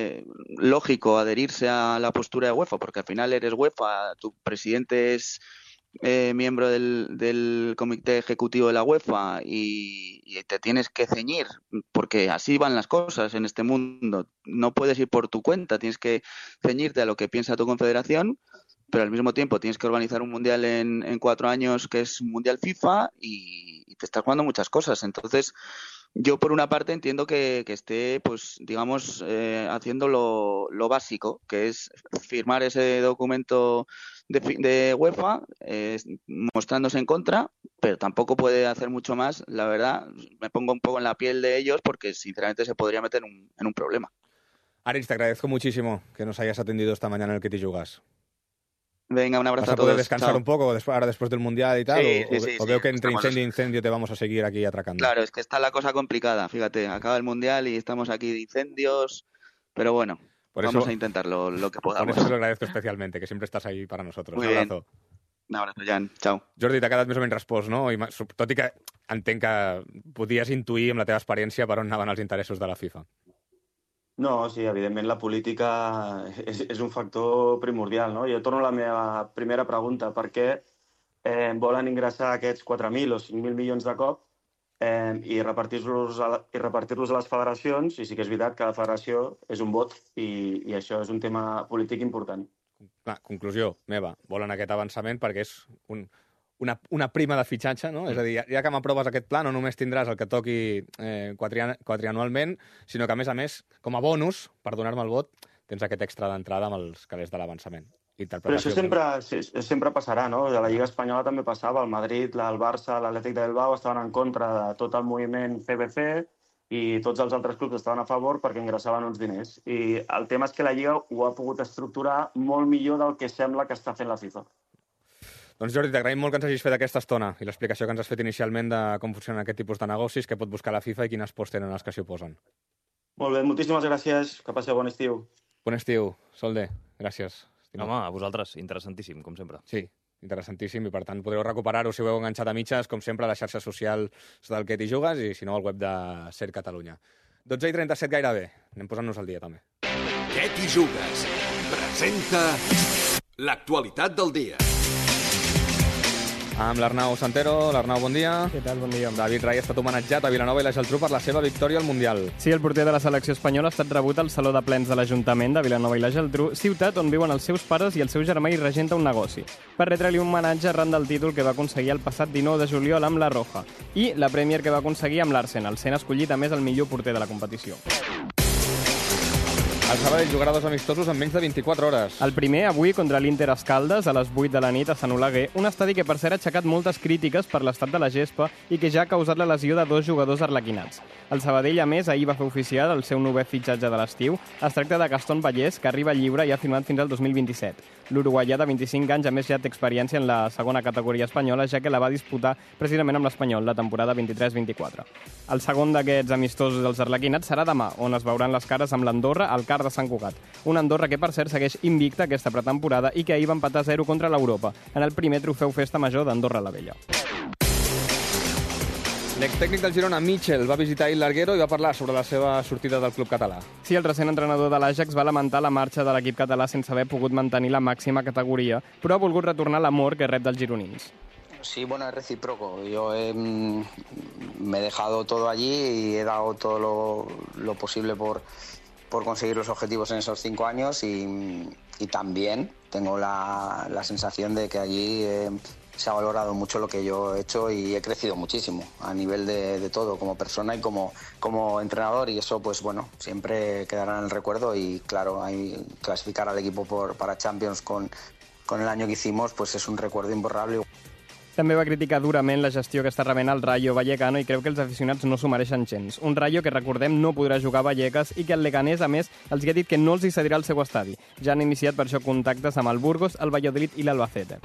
lógico adherirse a la postura de UEFA, porque al final eres UEFA, tu presidente es miembro del comité ejecutivo de la UEFA y te tienes que ceñir, porque así van las cosas en este mundo. No puedes ir por tu cuenta, tienes que ceñirte a lo que piensa tu confederación, pero al mismo tiempo tienes que organizar un mundial en 4 años que es un mundial FIFA y te estás jugando muchas cosas. Entonces, yo por una parte entiendo que esté, pues digamos, haciendo lo básico, que es firmar ese documento de UEFA, mostrándose en contra, pero tampoco puede hacer mucho más. La verdad, me pongo un poco en la piel de ellos porque sinceramente se podría meter en un problema. Aritz, te agradezco muchísimo que nos hayas atendido esta mañana en el Que T'hi Jugues. Venga, un abrazo a todos. ¿Vas a poder descansar un poco ahora después del Mundial y tal? Sí, ¿O veo que entre incendio e incendio te vamos a seguir aquí atracando? Claro, es que está la cosa complicada. Fíjate, acaba el Mundial y estamos aquí de incendios, pero bueno, vamos a intentarlo lo que podamos. Por eso te lo agradezco especialmente, que siempre estás ahí para nosotros. Muy un abrazo. Bien. Un abrazo, Jan. Ciao. Jordi, t'ha quedat més o menys respost, no? Tot i que entenc que podies intuir amb la teva experiència per on anaven els interessos de la FIFA. No, sí, evidentment la política és un factor primordial, no? Jo torno a la meva primera pregunta. Per què volen ingressar aquests 4.000 o 5.000 milions de cop i repartir-los a les federacions? I sí que és veritat que la federació és un vot i això és un tema polític important. Clar, conclusió meva, volen aquest avançament perquè és una prima de fitxatge, no? És a dir, ja que m'aproves aquest pla, no només tindràs el que toqui quadrianualment, sinó que, a més, com a bonus, per donar-me el vot, tens aquest extra d'entrada amb els calés de l'avançament. Però això sempre passarà, no? A la Lliga Espanyola també passava. El Madrid, el Barça, l'Atlètic de Bilbao estaven en contra de tot el moviment CBC i tots els altres clubs estaven a favor perquè ingressaven uns diners. I el tema és que la Lliga ho ha pogut estructurar molt millor del que sembla que està fent la FIFA. Doncs Jordi, t'agraïm molt que ens hagis fet aquesta estona i l'explicació que ens has fet inicialment de com funcionen aquest tipus de negocis, què pot buscar la FIFA i quines pors tenen els que s'hi oposen. Molt bé, moltíssimes gràcies. Que passeu bon estiu. Bon estiu, Solde. Gràcies. Home, a vosaltres, interessantíssim, com sempre. Sí, interessantíssim, i per tant podreu recuperar-ho si ho heu enganxat a mitges, com sempre, a les xarxes socials del Que t'hi jugues i, si no, al web de Ser Catalunya. 12:37 gairebé. Anem posant-nos al dia, també. Que t'hi jugues? Presenta l'actualitat del dia. Amb l'Arnau Santero. L'Arnau, bon dia. Què tal? Bon dia. David Rai ha estat homenatjat a Vilanova i la Geltrú per la seva victòria al Mundial. Sí, el porter de la selecció espanyola ha estat rebut al Saló de Plens de l'Ajuntament de Vilanova i la Geltrú, ciutat on viuen els seus pares i el seu germà i regenta un negoci, per retre-li un homenatge arran del títol que va aconseguir el passat 19 de juliol amb la Roja i la Premier que va aconseguir amb l'Arsenal, sent escollit a més el millor porter de la competició. El Sabadell jugarà 2 amistosos en menys de 24 hores. El primer, avui, contra l'Inter Escaldes, a les 8 de la nit a Sant Oleguer, un estadi que per cert ha aixecat moltes crítiques per l'estat de la gespa i que ja ha causat la lesió de 2 jugadors arlequinats. El Sabadell, a més, ahir va fer oficial el seu 9è fitxatge de l'estiu. Es tracta de Gastón Vallès, que arriba lliure i ha firmat fins al 2027. L'uruguaià de 25 anys, a més, ja té experiència en la segona categoria espanyola, ja que la va disputar precisament amb l'Espanyol la temporada 23-24. El segon d'aquests amistosos dels arlequinats serà demà, on es veuran les cares amb l'Andorra al CAR de Sant Cugat. Una Andorra que, per cert, segueix invicta aquesta pretemporada i que ahir va empatar 0 contra l'Europa, en el primer trofeu Festa Major d'Andorra la Vella. L'extècnic del Girona, Michel, va visitar ahir l'Arguero i va parlar sobre la seva sortida del club català. Sí, el recent entrenador de l'Ajax va lamentar la marxa de l'equip català sense haver pogut mantenir la màxima categoria, però ha volgut retornar l'amor que rep dels gironins. Sí, bueno, es recíproco. Yo me he dejado todo allí y he dado todo lo posible por conseguir los objetivos en esos 5 años y también tengo la sensación de que allí se ha valorado mucho lo que yo he hecho y he crecido muchísimo a nivel de todo, como persona y como entrenador, y eso pues bueno, siempre quedará en el recuerdo y claro, clasificar al equipo para Champions con el año que hicimos pues es un recuerdo imborrable. També va criticar durament la gestió que està rebent el Rayo Vallecano i creu que els aficionats no s'ho mereixen gens. Un Rayo que, recordem, no podrà jugar a Vallecas i que el Leganés, a més, els ha dit que no els hi cedirà el seu estadi. Ja han iniciat per això contactes amb el Burgos, el Valladolid i l'Albacete.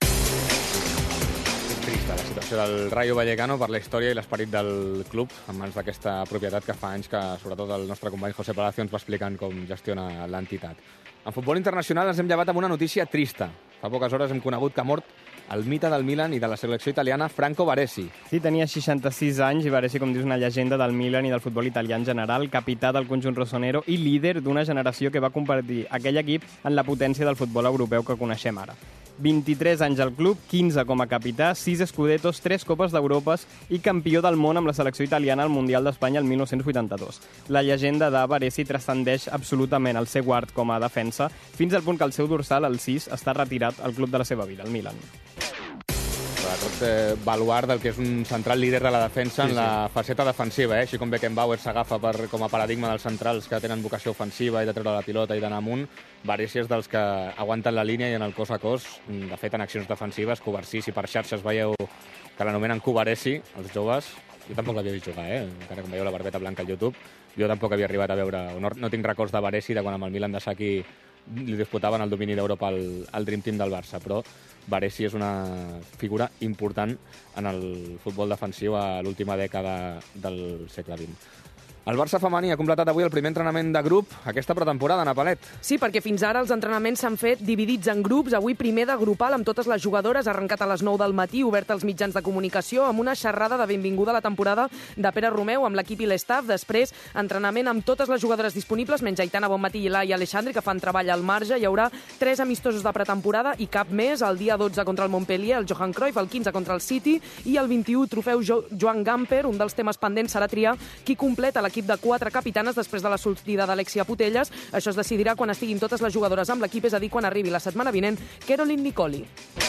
És trista la situació del Rayo Vallecano per la història i l'esperit del club en mans d'aquesta propietat que fa anys que, sobretot, el nostre company José Palacio ens va explicant com gestiona l'entitat. En futbol internacional ens hem llevat amb una notícia trista. Fa poques hores hem conegut que ha mort el mite del Milan i de la selecció italiana, Franco Baresi. Sí, tenia 66 anys i Baresi, com dius, una llegenda del Milan i del futbol italià en general, capità del conjunt rossonero i líder d'una generació que va convertir aquell equip en la potència del futbol europeu que coneixem ara. 23 anys al club, 15 com a capità, 6 escudetos, 3 copes d'Europa i campió del món amb la selecció italiana al Mundial d'Espanya el 1982. La llegenda de Baresi transcendeix absolutament el seu art com a defensa, fins al punt que el seu dorsal, el 6, està retirat al club de la seva vida, el Milan. Sobretot baluart del que és un central líder de la defensa en la faceta defensiva, així com Beckenbauer s'agafa com a paradigma dels centrals que tenen vocació ofensiva i de treure la pilota i d'anar amunt. Baresi és dels que aguanten la línia i en el cos a cos. De fet, en accions defensives, Covarsí, si per xarxes veieu que l'anomenen Covaresi, els joves, jo tampoc l'havia vist jugar, encara que em veieu la barbeta blanca al YouTube, jo tampoc havia arribat a veure, no tinc records de Baresi de quan amb el Milan de Sacchi li disputaven el domini d'Europa al Dream Team del Barça, però Baresi és una figura important en el futbol defensiu a l'última dècada del segle XX. El Barça femení ha completat avui el primer entrenament de grup aquesta pretemporada, Ana Palet. Sí, perquè fins ara els entrenaments s'han fet dividits en grups. Avui primer de grupal amb totes les jugadores, arrencat a les 9 del matí, obert als mitjans de comunicació, amb una xerrada de benvinguda a la temporada de Pere Romeu amb l'equip i l'estaf. Després, entrenament amb totes les jugadores disponibles, menys Aitana Bonmatí i Laia Alexandri, que fan treball al marge. Hi haurà 3 amistosos de pretemporada i cap més. El dia 12 contra el Montpellier, el Johan Cruyff, el 15 contra el City i el 21 trofeu Joan Gamper. Un dels temes pendents serà triar qui completa l'equip de 4 capitanes després de la sortida d'Alexia Putellas. Això es decidirà quan estiguin totes les jugadores amb l'equip, és a dir, quan arribi la setmana vinent Caroline Nicoli.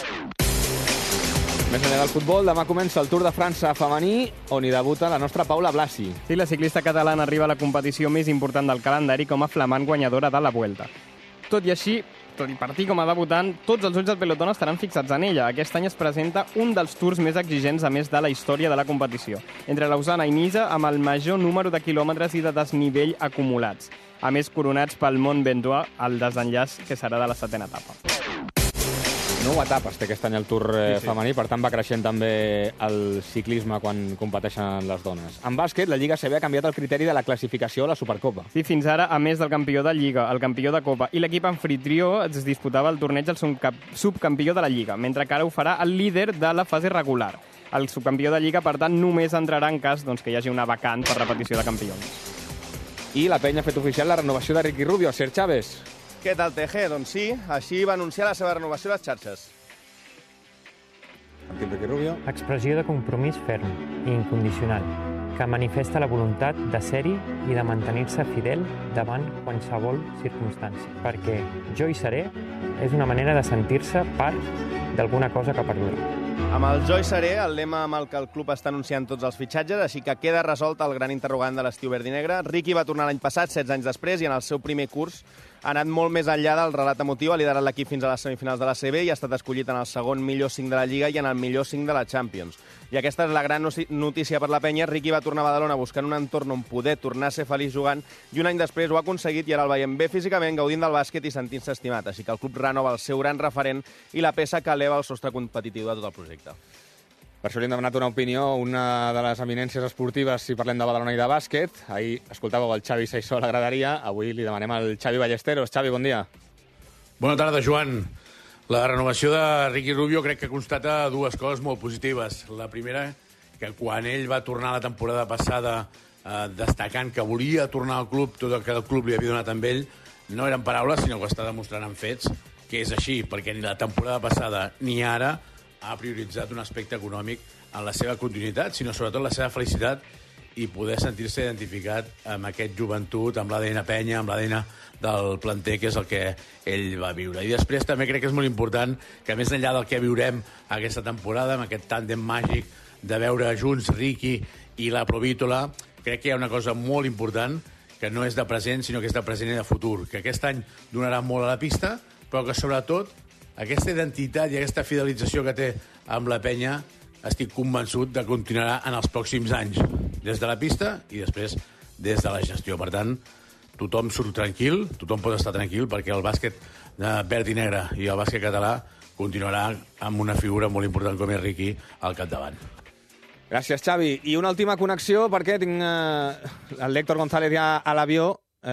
Més enllà del futbol, demà comença el Tour de França femení, on hi debuta la nostra Paula Blasi. Sí, la ciclista catalana arriba a la competició més important del calendari com a flamant guanyadora de la Vuelta. Tot i així, tot i partir com a debutant, tots els ulls del pelotón estaran fixats en ella. Aquest any es presenta un dels tours més exigents, a més de la història de la competició. Entre Lausana i Niza, amb el major número de quilòmetres i de desnivell acumulats. A més, coronats pel Mont Ventoux, el desenllaç que serà de la 7ª etapa. 9 etapes té aquest any el Tour femení, per tant va creixent també el ciclisme quan competeixen les dones. En bàsquet, la Lliga CB ha canviat el criteri de la classificació a la Supercopa. Sí, fins ara, a més del campió de Lliga, el campió de Copa i l'equip anfitrió, es disputava el torneig del subcampió de la Lliga, mentre que ara ho farà el líder de la fase regular. El subcampió de Lliga, per tant, només entrarà en cas que hi hagi una vacant per repetició de campions. I la penya ha fet oficial la renovació de Ricky Rubio. Ser Chávez. Què tal, TG? Doncs sí, així va anunciar la seva renovació a les xarxes. Ricky Rubio. Expressió de compromís ferm i incondicional, que manifesta la voluntat de ser-hi i de mantenir-se fidel davant qualsevol circumstància. Perquè jo hi seré és una manera de sentir-se part d'alguna cosa que perdura. Amb el Jo hi seré, el lema amb el que el club està anunciant tots els fitxatges, així que queda resolt el gran interrogant de l'estiu verd i negre. Ricky va tornar l'any passat, 16 anys després, i en el seu primer curs ha anat molt més enllà del relat emotiu, ha liderat l'equip fins a les semifinals de la CB i ha estat escollit en el segon millor 5 de la Lliga i en el millor 5 de la Champions. I aquesta és la gran notícia per la penya. Ricky va tornar a Badalona buscant un entorn on poder tornar a ser feliç jugant i un any després ho ha aconseguit i ara el veiem bé físicament, gaudint del bàsquet i sentint-se estimat. Així que el club renova el seu gran referent i la peça que eleva el sostre competitiu de tot el projecte. Per això li hem demanat una opinió, una de les eminències esportives, si parlem de Badalona i de bàsquet. Ahir escoltàveu el Xavi Saissó a la graderia, avui li demanem al Xavi Ballesteros. Xavi, bon dia. Bona tarda, Joan. La renovació de Ricky Rubio crec que constata dues coses molt positives. La primera, que quan ell va tornar la temporada passada destacant que volia tornar al club, tot el que el club li havia donat amb ell, no eren paraules, sinó que ho està demostrant en fets, que és així, perquè ni la temporada passada ni ara ha prioritzat un aspecte econòmic en la seva continuïtat, sinó sobretot la seva felicitat i poder sentir-se identificat amb aquest joventut, amb l'ADN penya, amb l'ADN del planter, que és el que ell va viure. I després també crec que és molt important que, més enllà del que viurem aquesta temporada, amb aquest tàndem màgic de veure junts Ricky i la Provítola, crec que hi ha una cosa molt important que no és de present, sinó que és de present i de futur, que aquest any donarà molt a la pista, però que sobretot aquesta identitat i aquesta fidelització que té amb la penya estic convençut de continuarà en els pròxims anys, des de la pista i després des de la gestió. Per tant, tothom surt tranquil, tothom pot estar tranquil, perquè el bàsquet verd i negre i el bàsquet català continuarà amb una figura molt important com és Ricky al capdavant. Gràcies, Xavi. I una última connexió, perquè tinc l'Héctor González ja a l'avió.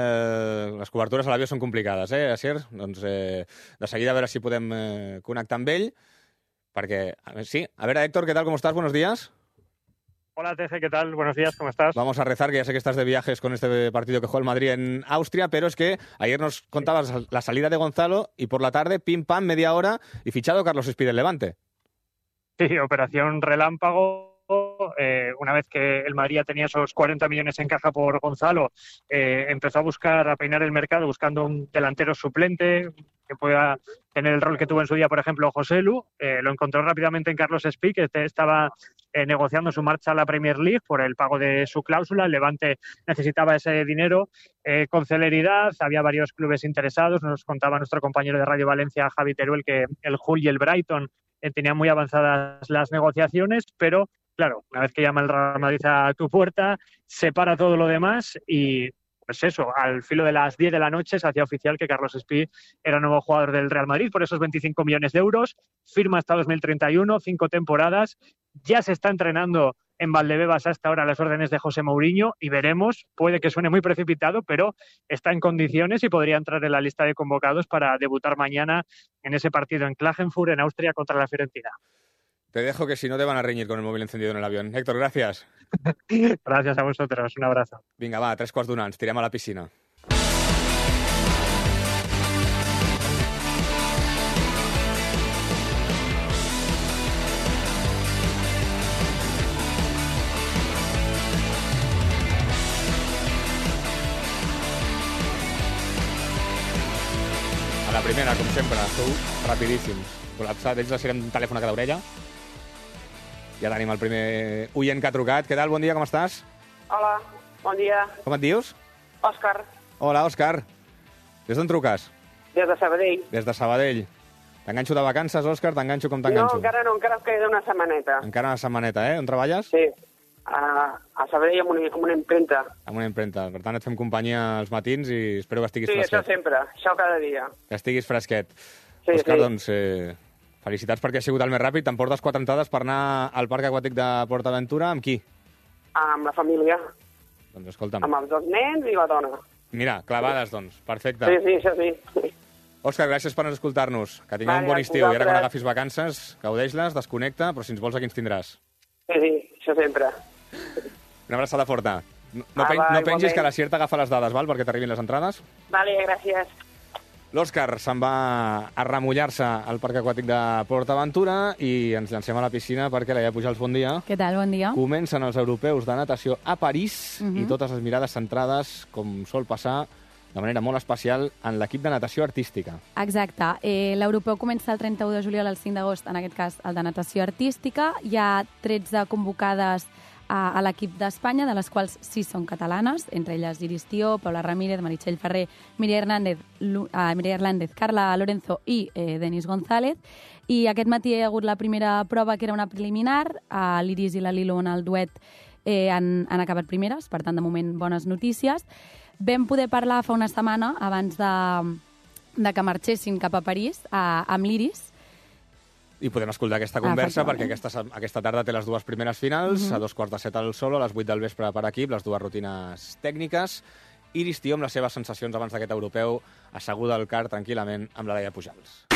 Les cobertures a l'avió són complicades, Asier? Doncs de seguida a veure si podem connectar amb ell, perquè, sí, a ver, Héctor, ¿qué tal? ¿Cómo estás? Buenos días. Hola, Teje, ¿qué tal? Buenos días, ¿cómo estás? Vamos a rezar, que ya sé que estás de viajes con este partido que juega el Madrid en Austria, pero es que ayer nos contabas la salida de Gonzalo y por la tarde, pim pam, media hora y fichado Carlos Espí del Levante. Sí, operación relámpago. Una vez que el Madrid ya tenía esos 40 millones en caja por Gonzalo, empezó a peinar el mercado buscando un delantero suplente que pueda tener el rol que tuvo en su día, por ejemplo, Joselu. Lo encontró rápidamente en Carlos Espí, que estaba negociando su marcha a la Premier League por el pago de su cláusula. El Levante necesitaba ese dinero con celeridad. Había varios clubes interesados. Nos contaba nuestro compañero de Radio Valencia, Javi Teruel, que el Hull y el Brighton tenían muy avanzadas las negociaciones, pero claro, una vez que llama el Real Madrid a tu puerta, se para todo lo demás y, pues eso, al filo de las 10 de la noche se hacía oficial que Carlos Espí era nuevo jugador del Real Madrid por esos 25 millones de euros, firma hasta 2031, 5 temporadas, ya se está entrenando en Valdebebas hasta ahora a las órdenes de José Mourinho y veremos, puede que suene muy precipitado, pero está en condiciones y podría entrar en la lista de convocados para debutar mañana en ese partido en Klagenfurt, en Austria, contra la Fiorentina. Te dejo que si no te van a reñir con el móvil encendido en el avión. Héctor, gràcies. Gràcies a vosotros, un abrazo. Vinga, va, 3:15, ens tirem a la piscina. A la primera, com sempre, sou rapidíssims. Col·lapsat, ells deixarem un telèfon a cada orella. Ja tenim el primer oient que ha trucat. Què tal? Bon dia, com estàs? Hola, bon dia. Com et dius? Òscar, Hola, Òscar. Des d'on truques? des de Sabadell. Des de Sabadell. T'enganxo de vacances, Òscar? T'enganxo com No, t'enganxo? encara no, encara em queda una setmaneta. Encara una setmaneta, eh? On treballes? Sí, a Sabadell amb una impremta. Amb una impremta. Per tant, et fem companyia als matins i espero que estiguis Sí, això fresquet. sempre, això cada dia. Que estiguis fresquet. Sí, Òscar, sí. doncs, felicitats perquè has sigut el més ràpid. T'emportes 4 entrades per anar al Parc Aquàtic de PortAventura. Amb qui? Amb la família, Doncs escolta'm. amb els 2 nens i la dona. Mira, clavades, doncs. Perfecte. Sí, sí, això sí. Òscar, gràcies per escoltar-nos. Que tingueu un Vale, bon a estiu. I ara quan vosaltres. agafis vacances, gaudeix-les, desconnecta, però si ens vols aquí ens tindràs. Sí, sí, això sempre. Una abraçada forta. No Va, pengis igualment. que la Sier t'agafa les dades, val? Perquè t'arribin les entrades. Vale, gràcies. L'Òscar se'n va a remullar-se al Parc Aquàtic de PortAventura i ens llancem a la piscina perquè Laia Pujals, bon dia. Què tal? Bon dia. Comencen els europeus de natació a París Mhm. i totes les mirades centrades, com sol passar, de manera molt especial, en l'equip de natació artística. Exacte. L'europeu comença el 31 de juliol al 5 d'agost, en aquest cas el de natació artística. Hi ha 13 convocades a l'equip d'Espanya, de les quals 6 són catalanes, entre elles Iris Tió, Paula Ramírez, Meritxell Ferrer, Mireia Hernández, Carla Lorenzo i Denis González. I aquest matí hi ha hagut la primera prova, que era una preliminar. L'Iris i la Lilo en el duet han acabat primeres, per tant, de moment, bones notícies. Vam poder parlar fa una setmana, abans de que marxessin cap a París, amb l'Iris. I podem escoltar aquesta conversa perquè efectivament. aquesta tarda té les dues primeres finals, Mhm. a 2:15 al solo, a les 8 del vespre per equip, les dues rutines tècniques. Iris Tió amb les seves sensacions abans d'aquest europeu, asseguda al car tranquil·lament amb la Laia Pujals.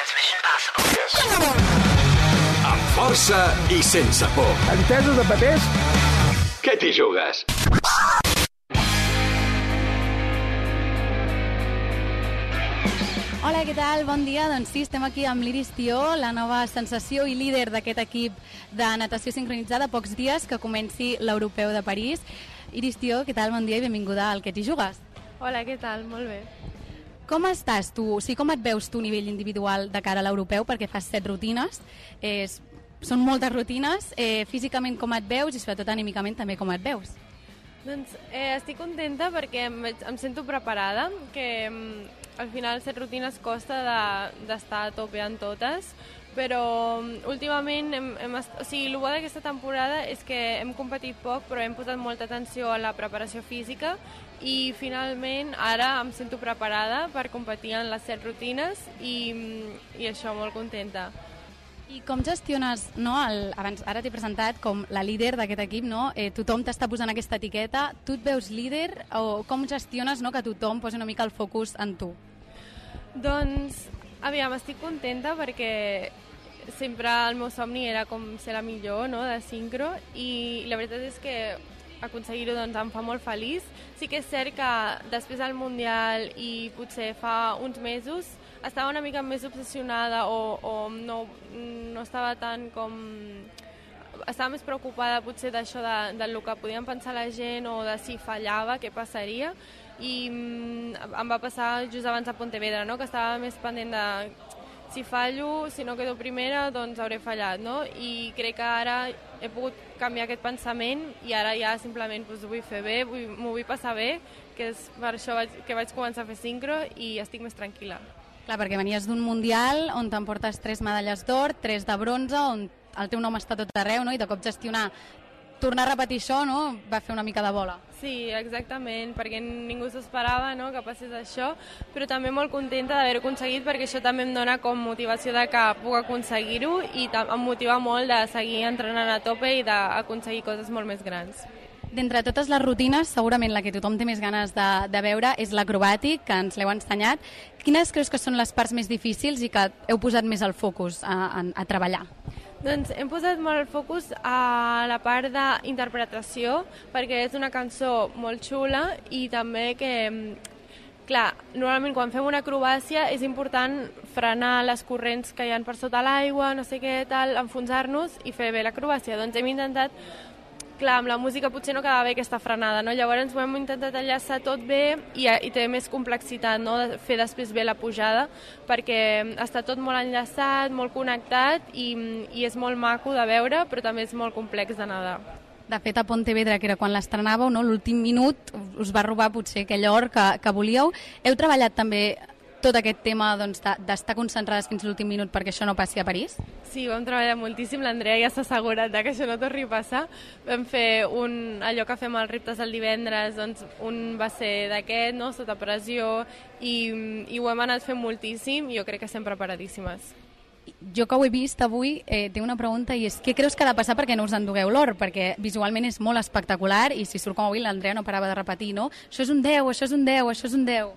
Amb força i sense por. Entesos de papers? Què t'hi jugues? Hola, què tal? Bon dia. Doncs sí, estem aquí amb l'Iris Tió, la nova sensació i líder d'aquest equip de natació sincronitzada, pocs dies que comenci l'Europeu de París. Iris Tió, què tal? Bon dia i benvinguda al Que t'hi jugues. Hola, què tal? Molt bé. Com estàs tu? O sigui, com et veus tu a nivell individual de cara a l'Europeu? Perquè fas 7 rutines. Són moltes rutines. Físicament com et veus i sobretot anímicament també com et veus? Doncs estic contenta perquè em sento preparada, que al final 7 rutines costa d'estar a tope en totes, però últimament, o sigui, el bo d'aquesta temporada és que hem competit poc, però hem posat molta atenció a la preparació física i finalment ara em sento preparada per competir en les 7 rutines i això, molt contenta. I com gestiones, no, ara t'he presentat com la líder d'aquest equip, no? Tothom t'està posant aquesta etiqueta. Tu et veus líder o com gestiones, no, que tothom posi una mica el focus en tu? Doncs, aviam, estic contenta perquè sempre el meu somni era com ser la millor, no?, de sincro, i la veritat és que aconseguir-ho doncs, em fa molt feliç. Sí que és cert que després del Mundial i potser fa uns mesos estava una mica més obsessionada o no estava tan com... Estava més preocupada potser d'això del que podien pensar la gent o de si fallava, què passaria. I em va passar just abans a Pontevedra, no?, que estava més pendent de si fallo, si no quedo primera, doncs hauré fallat, no? I crec que ara he pogut canviar aquest pensament i ara ja simplement ho vull fer bé, m'ho vull passar bé, que és per això que vaig començar a fer sincro i estic més tranquil·la. Clar, perquè venies d'un Mundial on t'emportes 3 medalles d'or, 3 de bronze, on el teu nom està tot arreu, no? I de cop gestionar tornar a repetir això, no?, va fer una mica de bola. Sí, exactament, perquè ningú s'esperava, no?, que passés això, però també molt contenta d'haver-ho aconseguit, perquè això també em dona com motivació de que puc aconseguir-ho i em motiva molt de seguir entrenant a tope i d'aconseguir coses molt més grans. D'entre totes les rutines, segurament la que tothom té més ganes de veure és l'acrobàtic, que ens l'heu ensenyat. Quines creus que són les parts més difícils i que heu posat més el focus a treballar? Doncs hem posat molt el focus a la part d'interpretació, perquè és una cançó molt xula i també que, clar, normalment quan fem una acrobàcia és important frenar les corrents que hi ha per sota l'aigua, no sé què, tal, enfonsar-nos i fer bé l'acrobàcia. Doncs hem intentat, clar, amb la música potser no quedava bé aquesta frenada, no? Llavors ho hem intentat enllaçar tot bé i té més complexitat, no?, de fer després bé la pujada, perquè està tot molt enllaçat, molt connectat i és molt maco de veure, però també és molt complex de nedar. De fet, a Pontevedra, que era quan l'estrenàveu, no?, l'últim minut us va robar potser aquell or que volíeu. Heu treballat també tot aquest tema d'estar concentrades fins l'últim minut perquè això no passi a París? Sí, vam treballar moltíssim. L'Andrea ja s'ha assegurat que això no torni a passar. Vam fer allò que fem als reptes el divendres, doncs un va ser d'aquest, no?, sota pressió, i ho hem anat fent moltíssim i jo crec que estem preparadíssimes. Jo que ho he vist avui, té una pregunta i és què creus que ha de passar perquè no us endugueu l'or? Perquè visualment és molt espectacular i si surt com avui l'Andrea no parava de repetir, no? Això és un 10, això és un 10, això és un 10.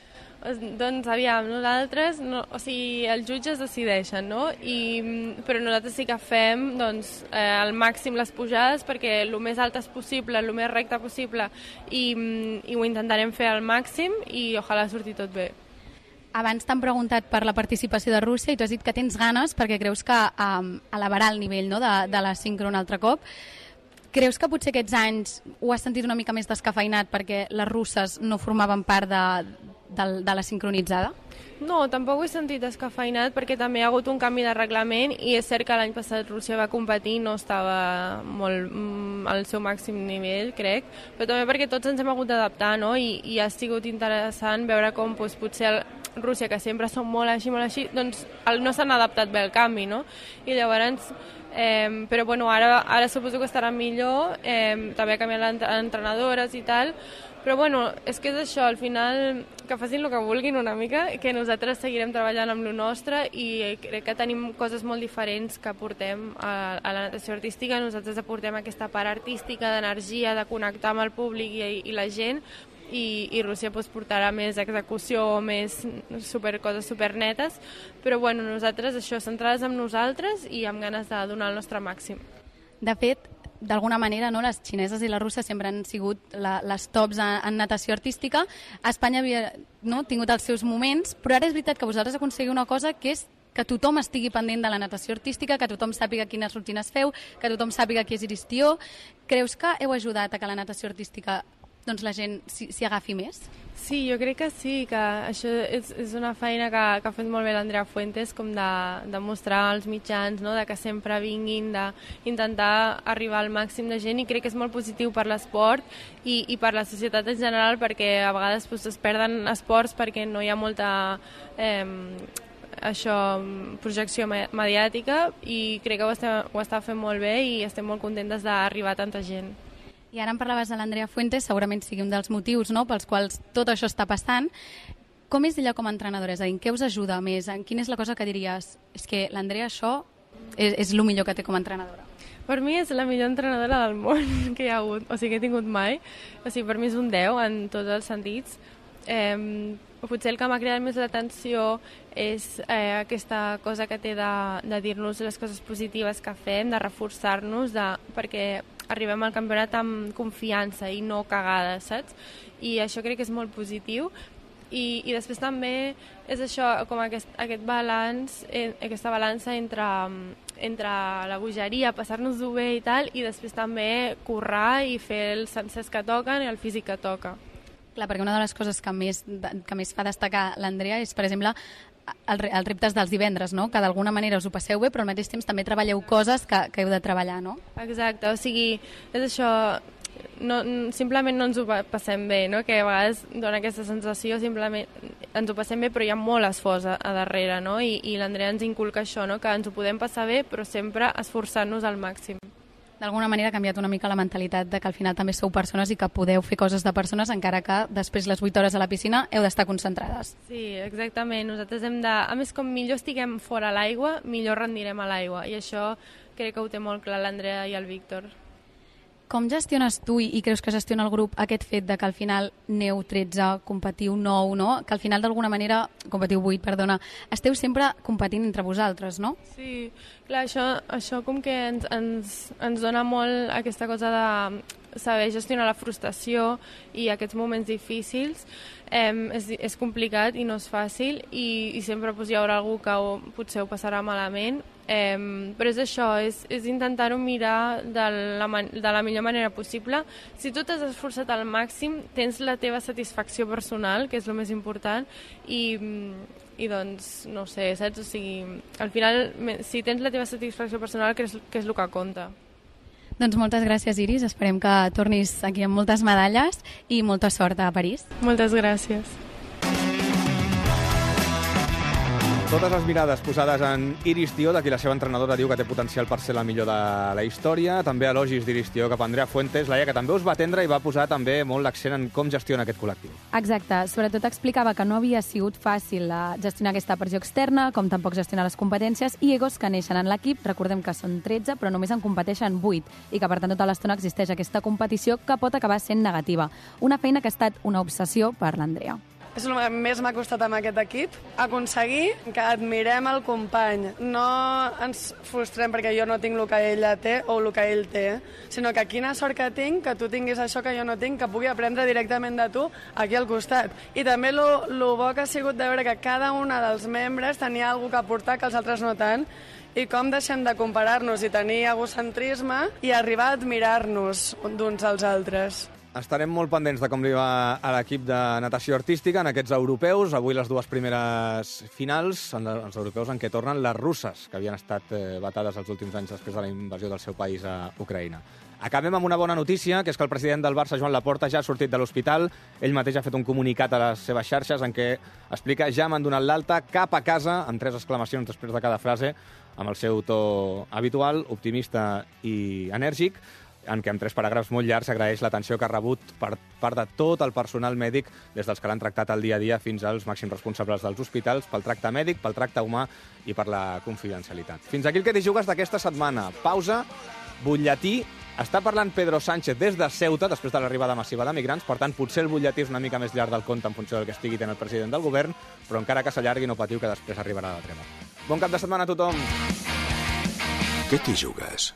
Doncs aviam, nosaltres, o sigui, els jutges decideixen, no? Però nosaltres sí que fem al màxim les pujades perquè el més altes possible, el més recte possible i ho intentarem fer al màxim i ojalà surti tot bé. Abans t'han preguntat per la participació de Rússia i tu has dit que tens ganes perquè creus que elevarà el nivell, no?, de la sincro un altre cop. Creus que potser aquests anys ho has sentit una mica més descafeinat perquè les russes no formaven part de la sincronitzada? No, tampoc ho he sentit descafeinat perquè també hi ha hagut un canvi de reglament i és cert que l'any passat Rússia va competir i no estava molt al seu màxim nivell, crec, però també perquè tots ens hem hagut d'adaptar, no? I ha sigut interessant veure com potser Rússia, que sempre són molt així, doncs no s'han adaptat bé al canvi, no? I llavors, però bueno, ara suposo que estaran millor, també ha canviat entrenadores i tal, però bueno, és que és això, al final que facin el que vulguin una mica, que nosaltres seguirem treballant amb lo nostre i crec que tenim coses molt diferents que aportem a la natació artística. Nosaltres aportem aquesta part artística, d'energia, de connectar amb el públic i la gent, i Rússia portarà més execució, més coses supernetes, però bueno, nosaltres això, centrades en nosaltres i amb ganes de donar el nostre màxim. De fet, d'alguna manera, no, les xineses i les russes sempre han sigut les tops en natació artística. Espanya havia tingut els seus moments, però ara és veritat que vosaltres aconseguiu una cosa que és que tothom estigui pendent de la natació artística, que tothom sàpiga quines rutines feu, que tothom sàpiga qui és Iris Tió. Creus que heu ajudat a que la natació artística la gent s'hi agafi més? Sí, jo crec que sí, que això és una feina que ha fet molt bé l'Andrea Fuentes, com de mostrar als mitjans, no?, de que sempre vinguin, d'intentar arribar al màxim de gent, i crec que és molt positiu per l'esport i per la societat en general, perquè a vegades es perden esports perquè no hi ha molta projecció mediàtica, i crec que ho està fent molt bé i estem molt contentes d'arribar a tanta gent. I ara em parlaves de l'Andrea Fuentes, segurament sigui un dels motius, no?, pels quals tot això està passant. Com és ella com a entrenadora? És a dir, en què us ajuda més? Quina és la cosa que diries? És que l'Andrea això és el millor que té com a entrenadora. Per mi és la millor entrenadora del món que hi ha hagut, o sigui, que he tingut mai. O sigui, per mi és un 10 en tots els sentits. Potser el que m'ha cridat més l'atenció és aquesta cosa que té de dir-nos les coses positives que fem, de reforçar-nos, perquè arribem al campionat amb confiança i no cagades, saps? I això crec que és molt positiu. I després també és això, com aquest balanç, aquesta balança entre la bogeria, passar-nos-ho bé i tal, i després també currar i fer els sencers que toquen i el físic que toca. Clar, perquè una de les coses que més fa destacar l'Andrea és, per exemple, els reptes dels divendres, no?, que d'alguna manera us ho passeu bé, però al mateix temps també treballeu coses que heu de treballar, no? Exacte, o sigui, és això, simplement no ens ho passem bé, no?, que a vegades dona aquesta sensació, simplement ens ho passem bé, però hi ha molt esforç a darrere, no?, i l'Andrea ens inculca això, no?, que ens ho podem passar bé, però sempre esforçant-nos al màxim. D'alguna manera ha canviat una mica la mentalitat de que al final també sou persones i que podeu fer coses de persones encara que després les 8 hores a la piscina heu d'estar concentrades. Sí, exactament. Nosaltres hem de... A més, com millor estiguem fora a l'aigua, millor rendirem a l'aigua. I això crec que ho té molt clar l'Andrea i el Víctor. Com gestiones tu i creus que gestiona el grup aquest fet de que al final neu 13, competiu 9, no? Que al final d'alguna manera, competiu 8, perdona, esteu sempre competint entre vosaltres, no? Sí, clar, això com que ens dona molt aquesta cosa de saber gestionar la frustració i aquests moments difícils. És complicat i no és fàcil i sempre hi haurà algú que potser ho passarà malament, però és això, és intentar-ho mirar de la millor manera possible. Si tu t'has esforçat al màxim, tens la teva satisfacció personal, que és el més important, i doncs, no sé, saps? O sigui, al final, si tens la teva satisfacció personal, que és el que compta. Doncs moltes gràcies, Iris. Esperem que tornis aquí amb moltes medalles i molta sort a París. Moltes gràcies. Totes les mirades posades en Iris Tió, de qui la seva entrenadora diu que té potencial per ser la millor de la història. També elogis d'Iris Tió cap a Andrea Fuentes, Laia, que també us va atendre i va posar també molt l'accent en com gestiona aquest col·lectiu. Exacte. Sobretot explicava que no havia sigut fàcil gestionar aquesta pressió externa, com tampoc gestionar les competències i egos que neixen en l'equip. Recordem que són 13, però només en competeixen 8 i que, per tant, tota l'estona existeix aquesta competició que pot acabar sent negativa. Una feina que ha estat una obsessió per l'Andrea. És el que més m'ha costat amb aquest equip, aconseguir que admirem el company. No ens frustrem perquè jo no tinc el que ella té o el que ell té, sinó que quina sort que tinc que tu tinguis això que jo no tinc, que pugui aprendre directament de tu aquí al costat. I també el bo que ha sigut de veure que cada un dels membres tenia alguna cosa a aportar que els altres no tant, i com deixem de comparar-nos i tenir egocentrisme i arribar a admirar-nos d'uns als altres. Estarem molt pendents de com li va a l'equip de natació artística en aquests europeus. Avui les dues primeres finals, els europeus en què tornen les russes, que havien estat vetades els últims anys després de la invasió del seu país a Ucraïna. Acabem amb una bona notícia, que és que el president del Barça, Joan Laporta, ja ha sortit de l'hospital. Ell mateix ha fet un comunicat a les seves xarxes en què explica ja m'han donat l'alta cap a casa, amb 3 exclamacions després de cada frase, amb el seu to habitual, optimista i enèrgic, en què amb 3 paràgrafs molt llargs agraeix l'atenció que ha rebut per part de tot el personal mèdic, des dels que l'han tractat al dia a dia fins als màxims responsables dels hospitals, pel tracte mèdic, pel tracte humà i per la confidencialitat. Fins aquí el que t'hi jugues d'aquesta setmana. Pausa, butlletí. Està parlant Pedro Sánchez des de Ceuta, després de l'arribada massiva de migrants, per tant, potser el butlletí és una mica més llarg del compte en funció del que estigui tenint el president del govern, però encara que s'allargui no patiu que després arribarà la treva. Bon cap de setmana a tothom! Què t'hi jugues?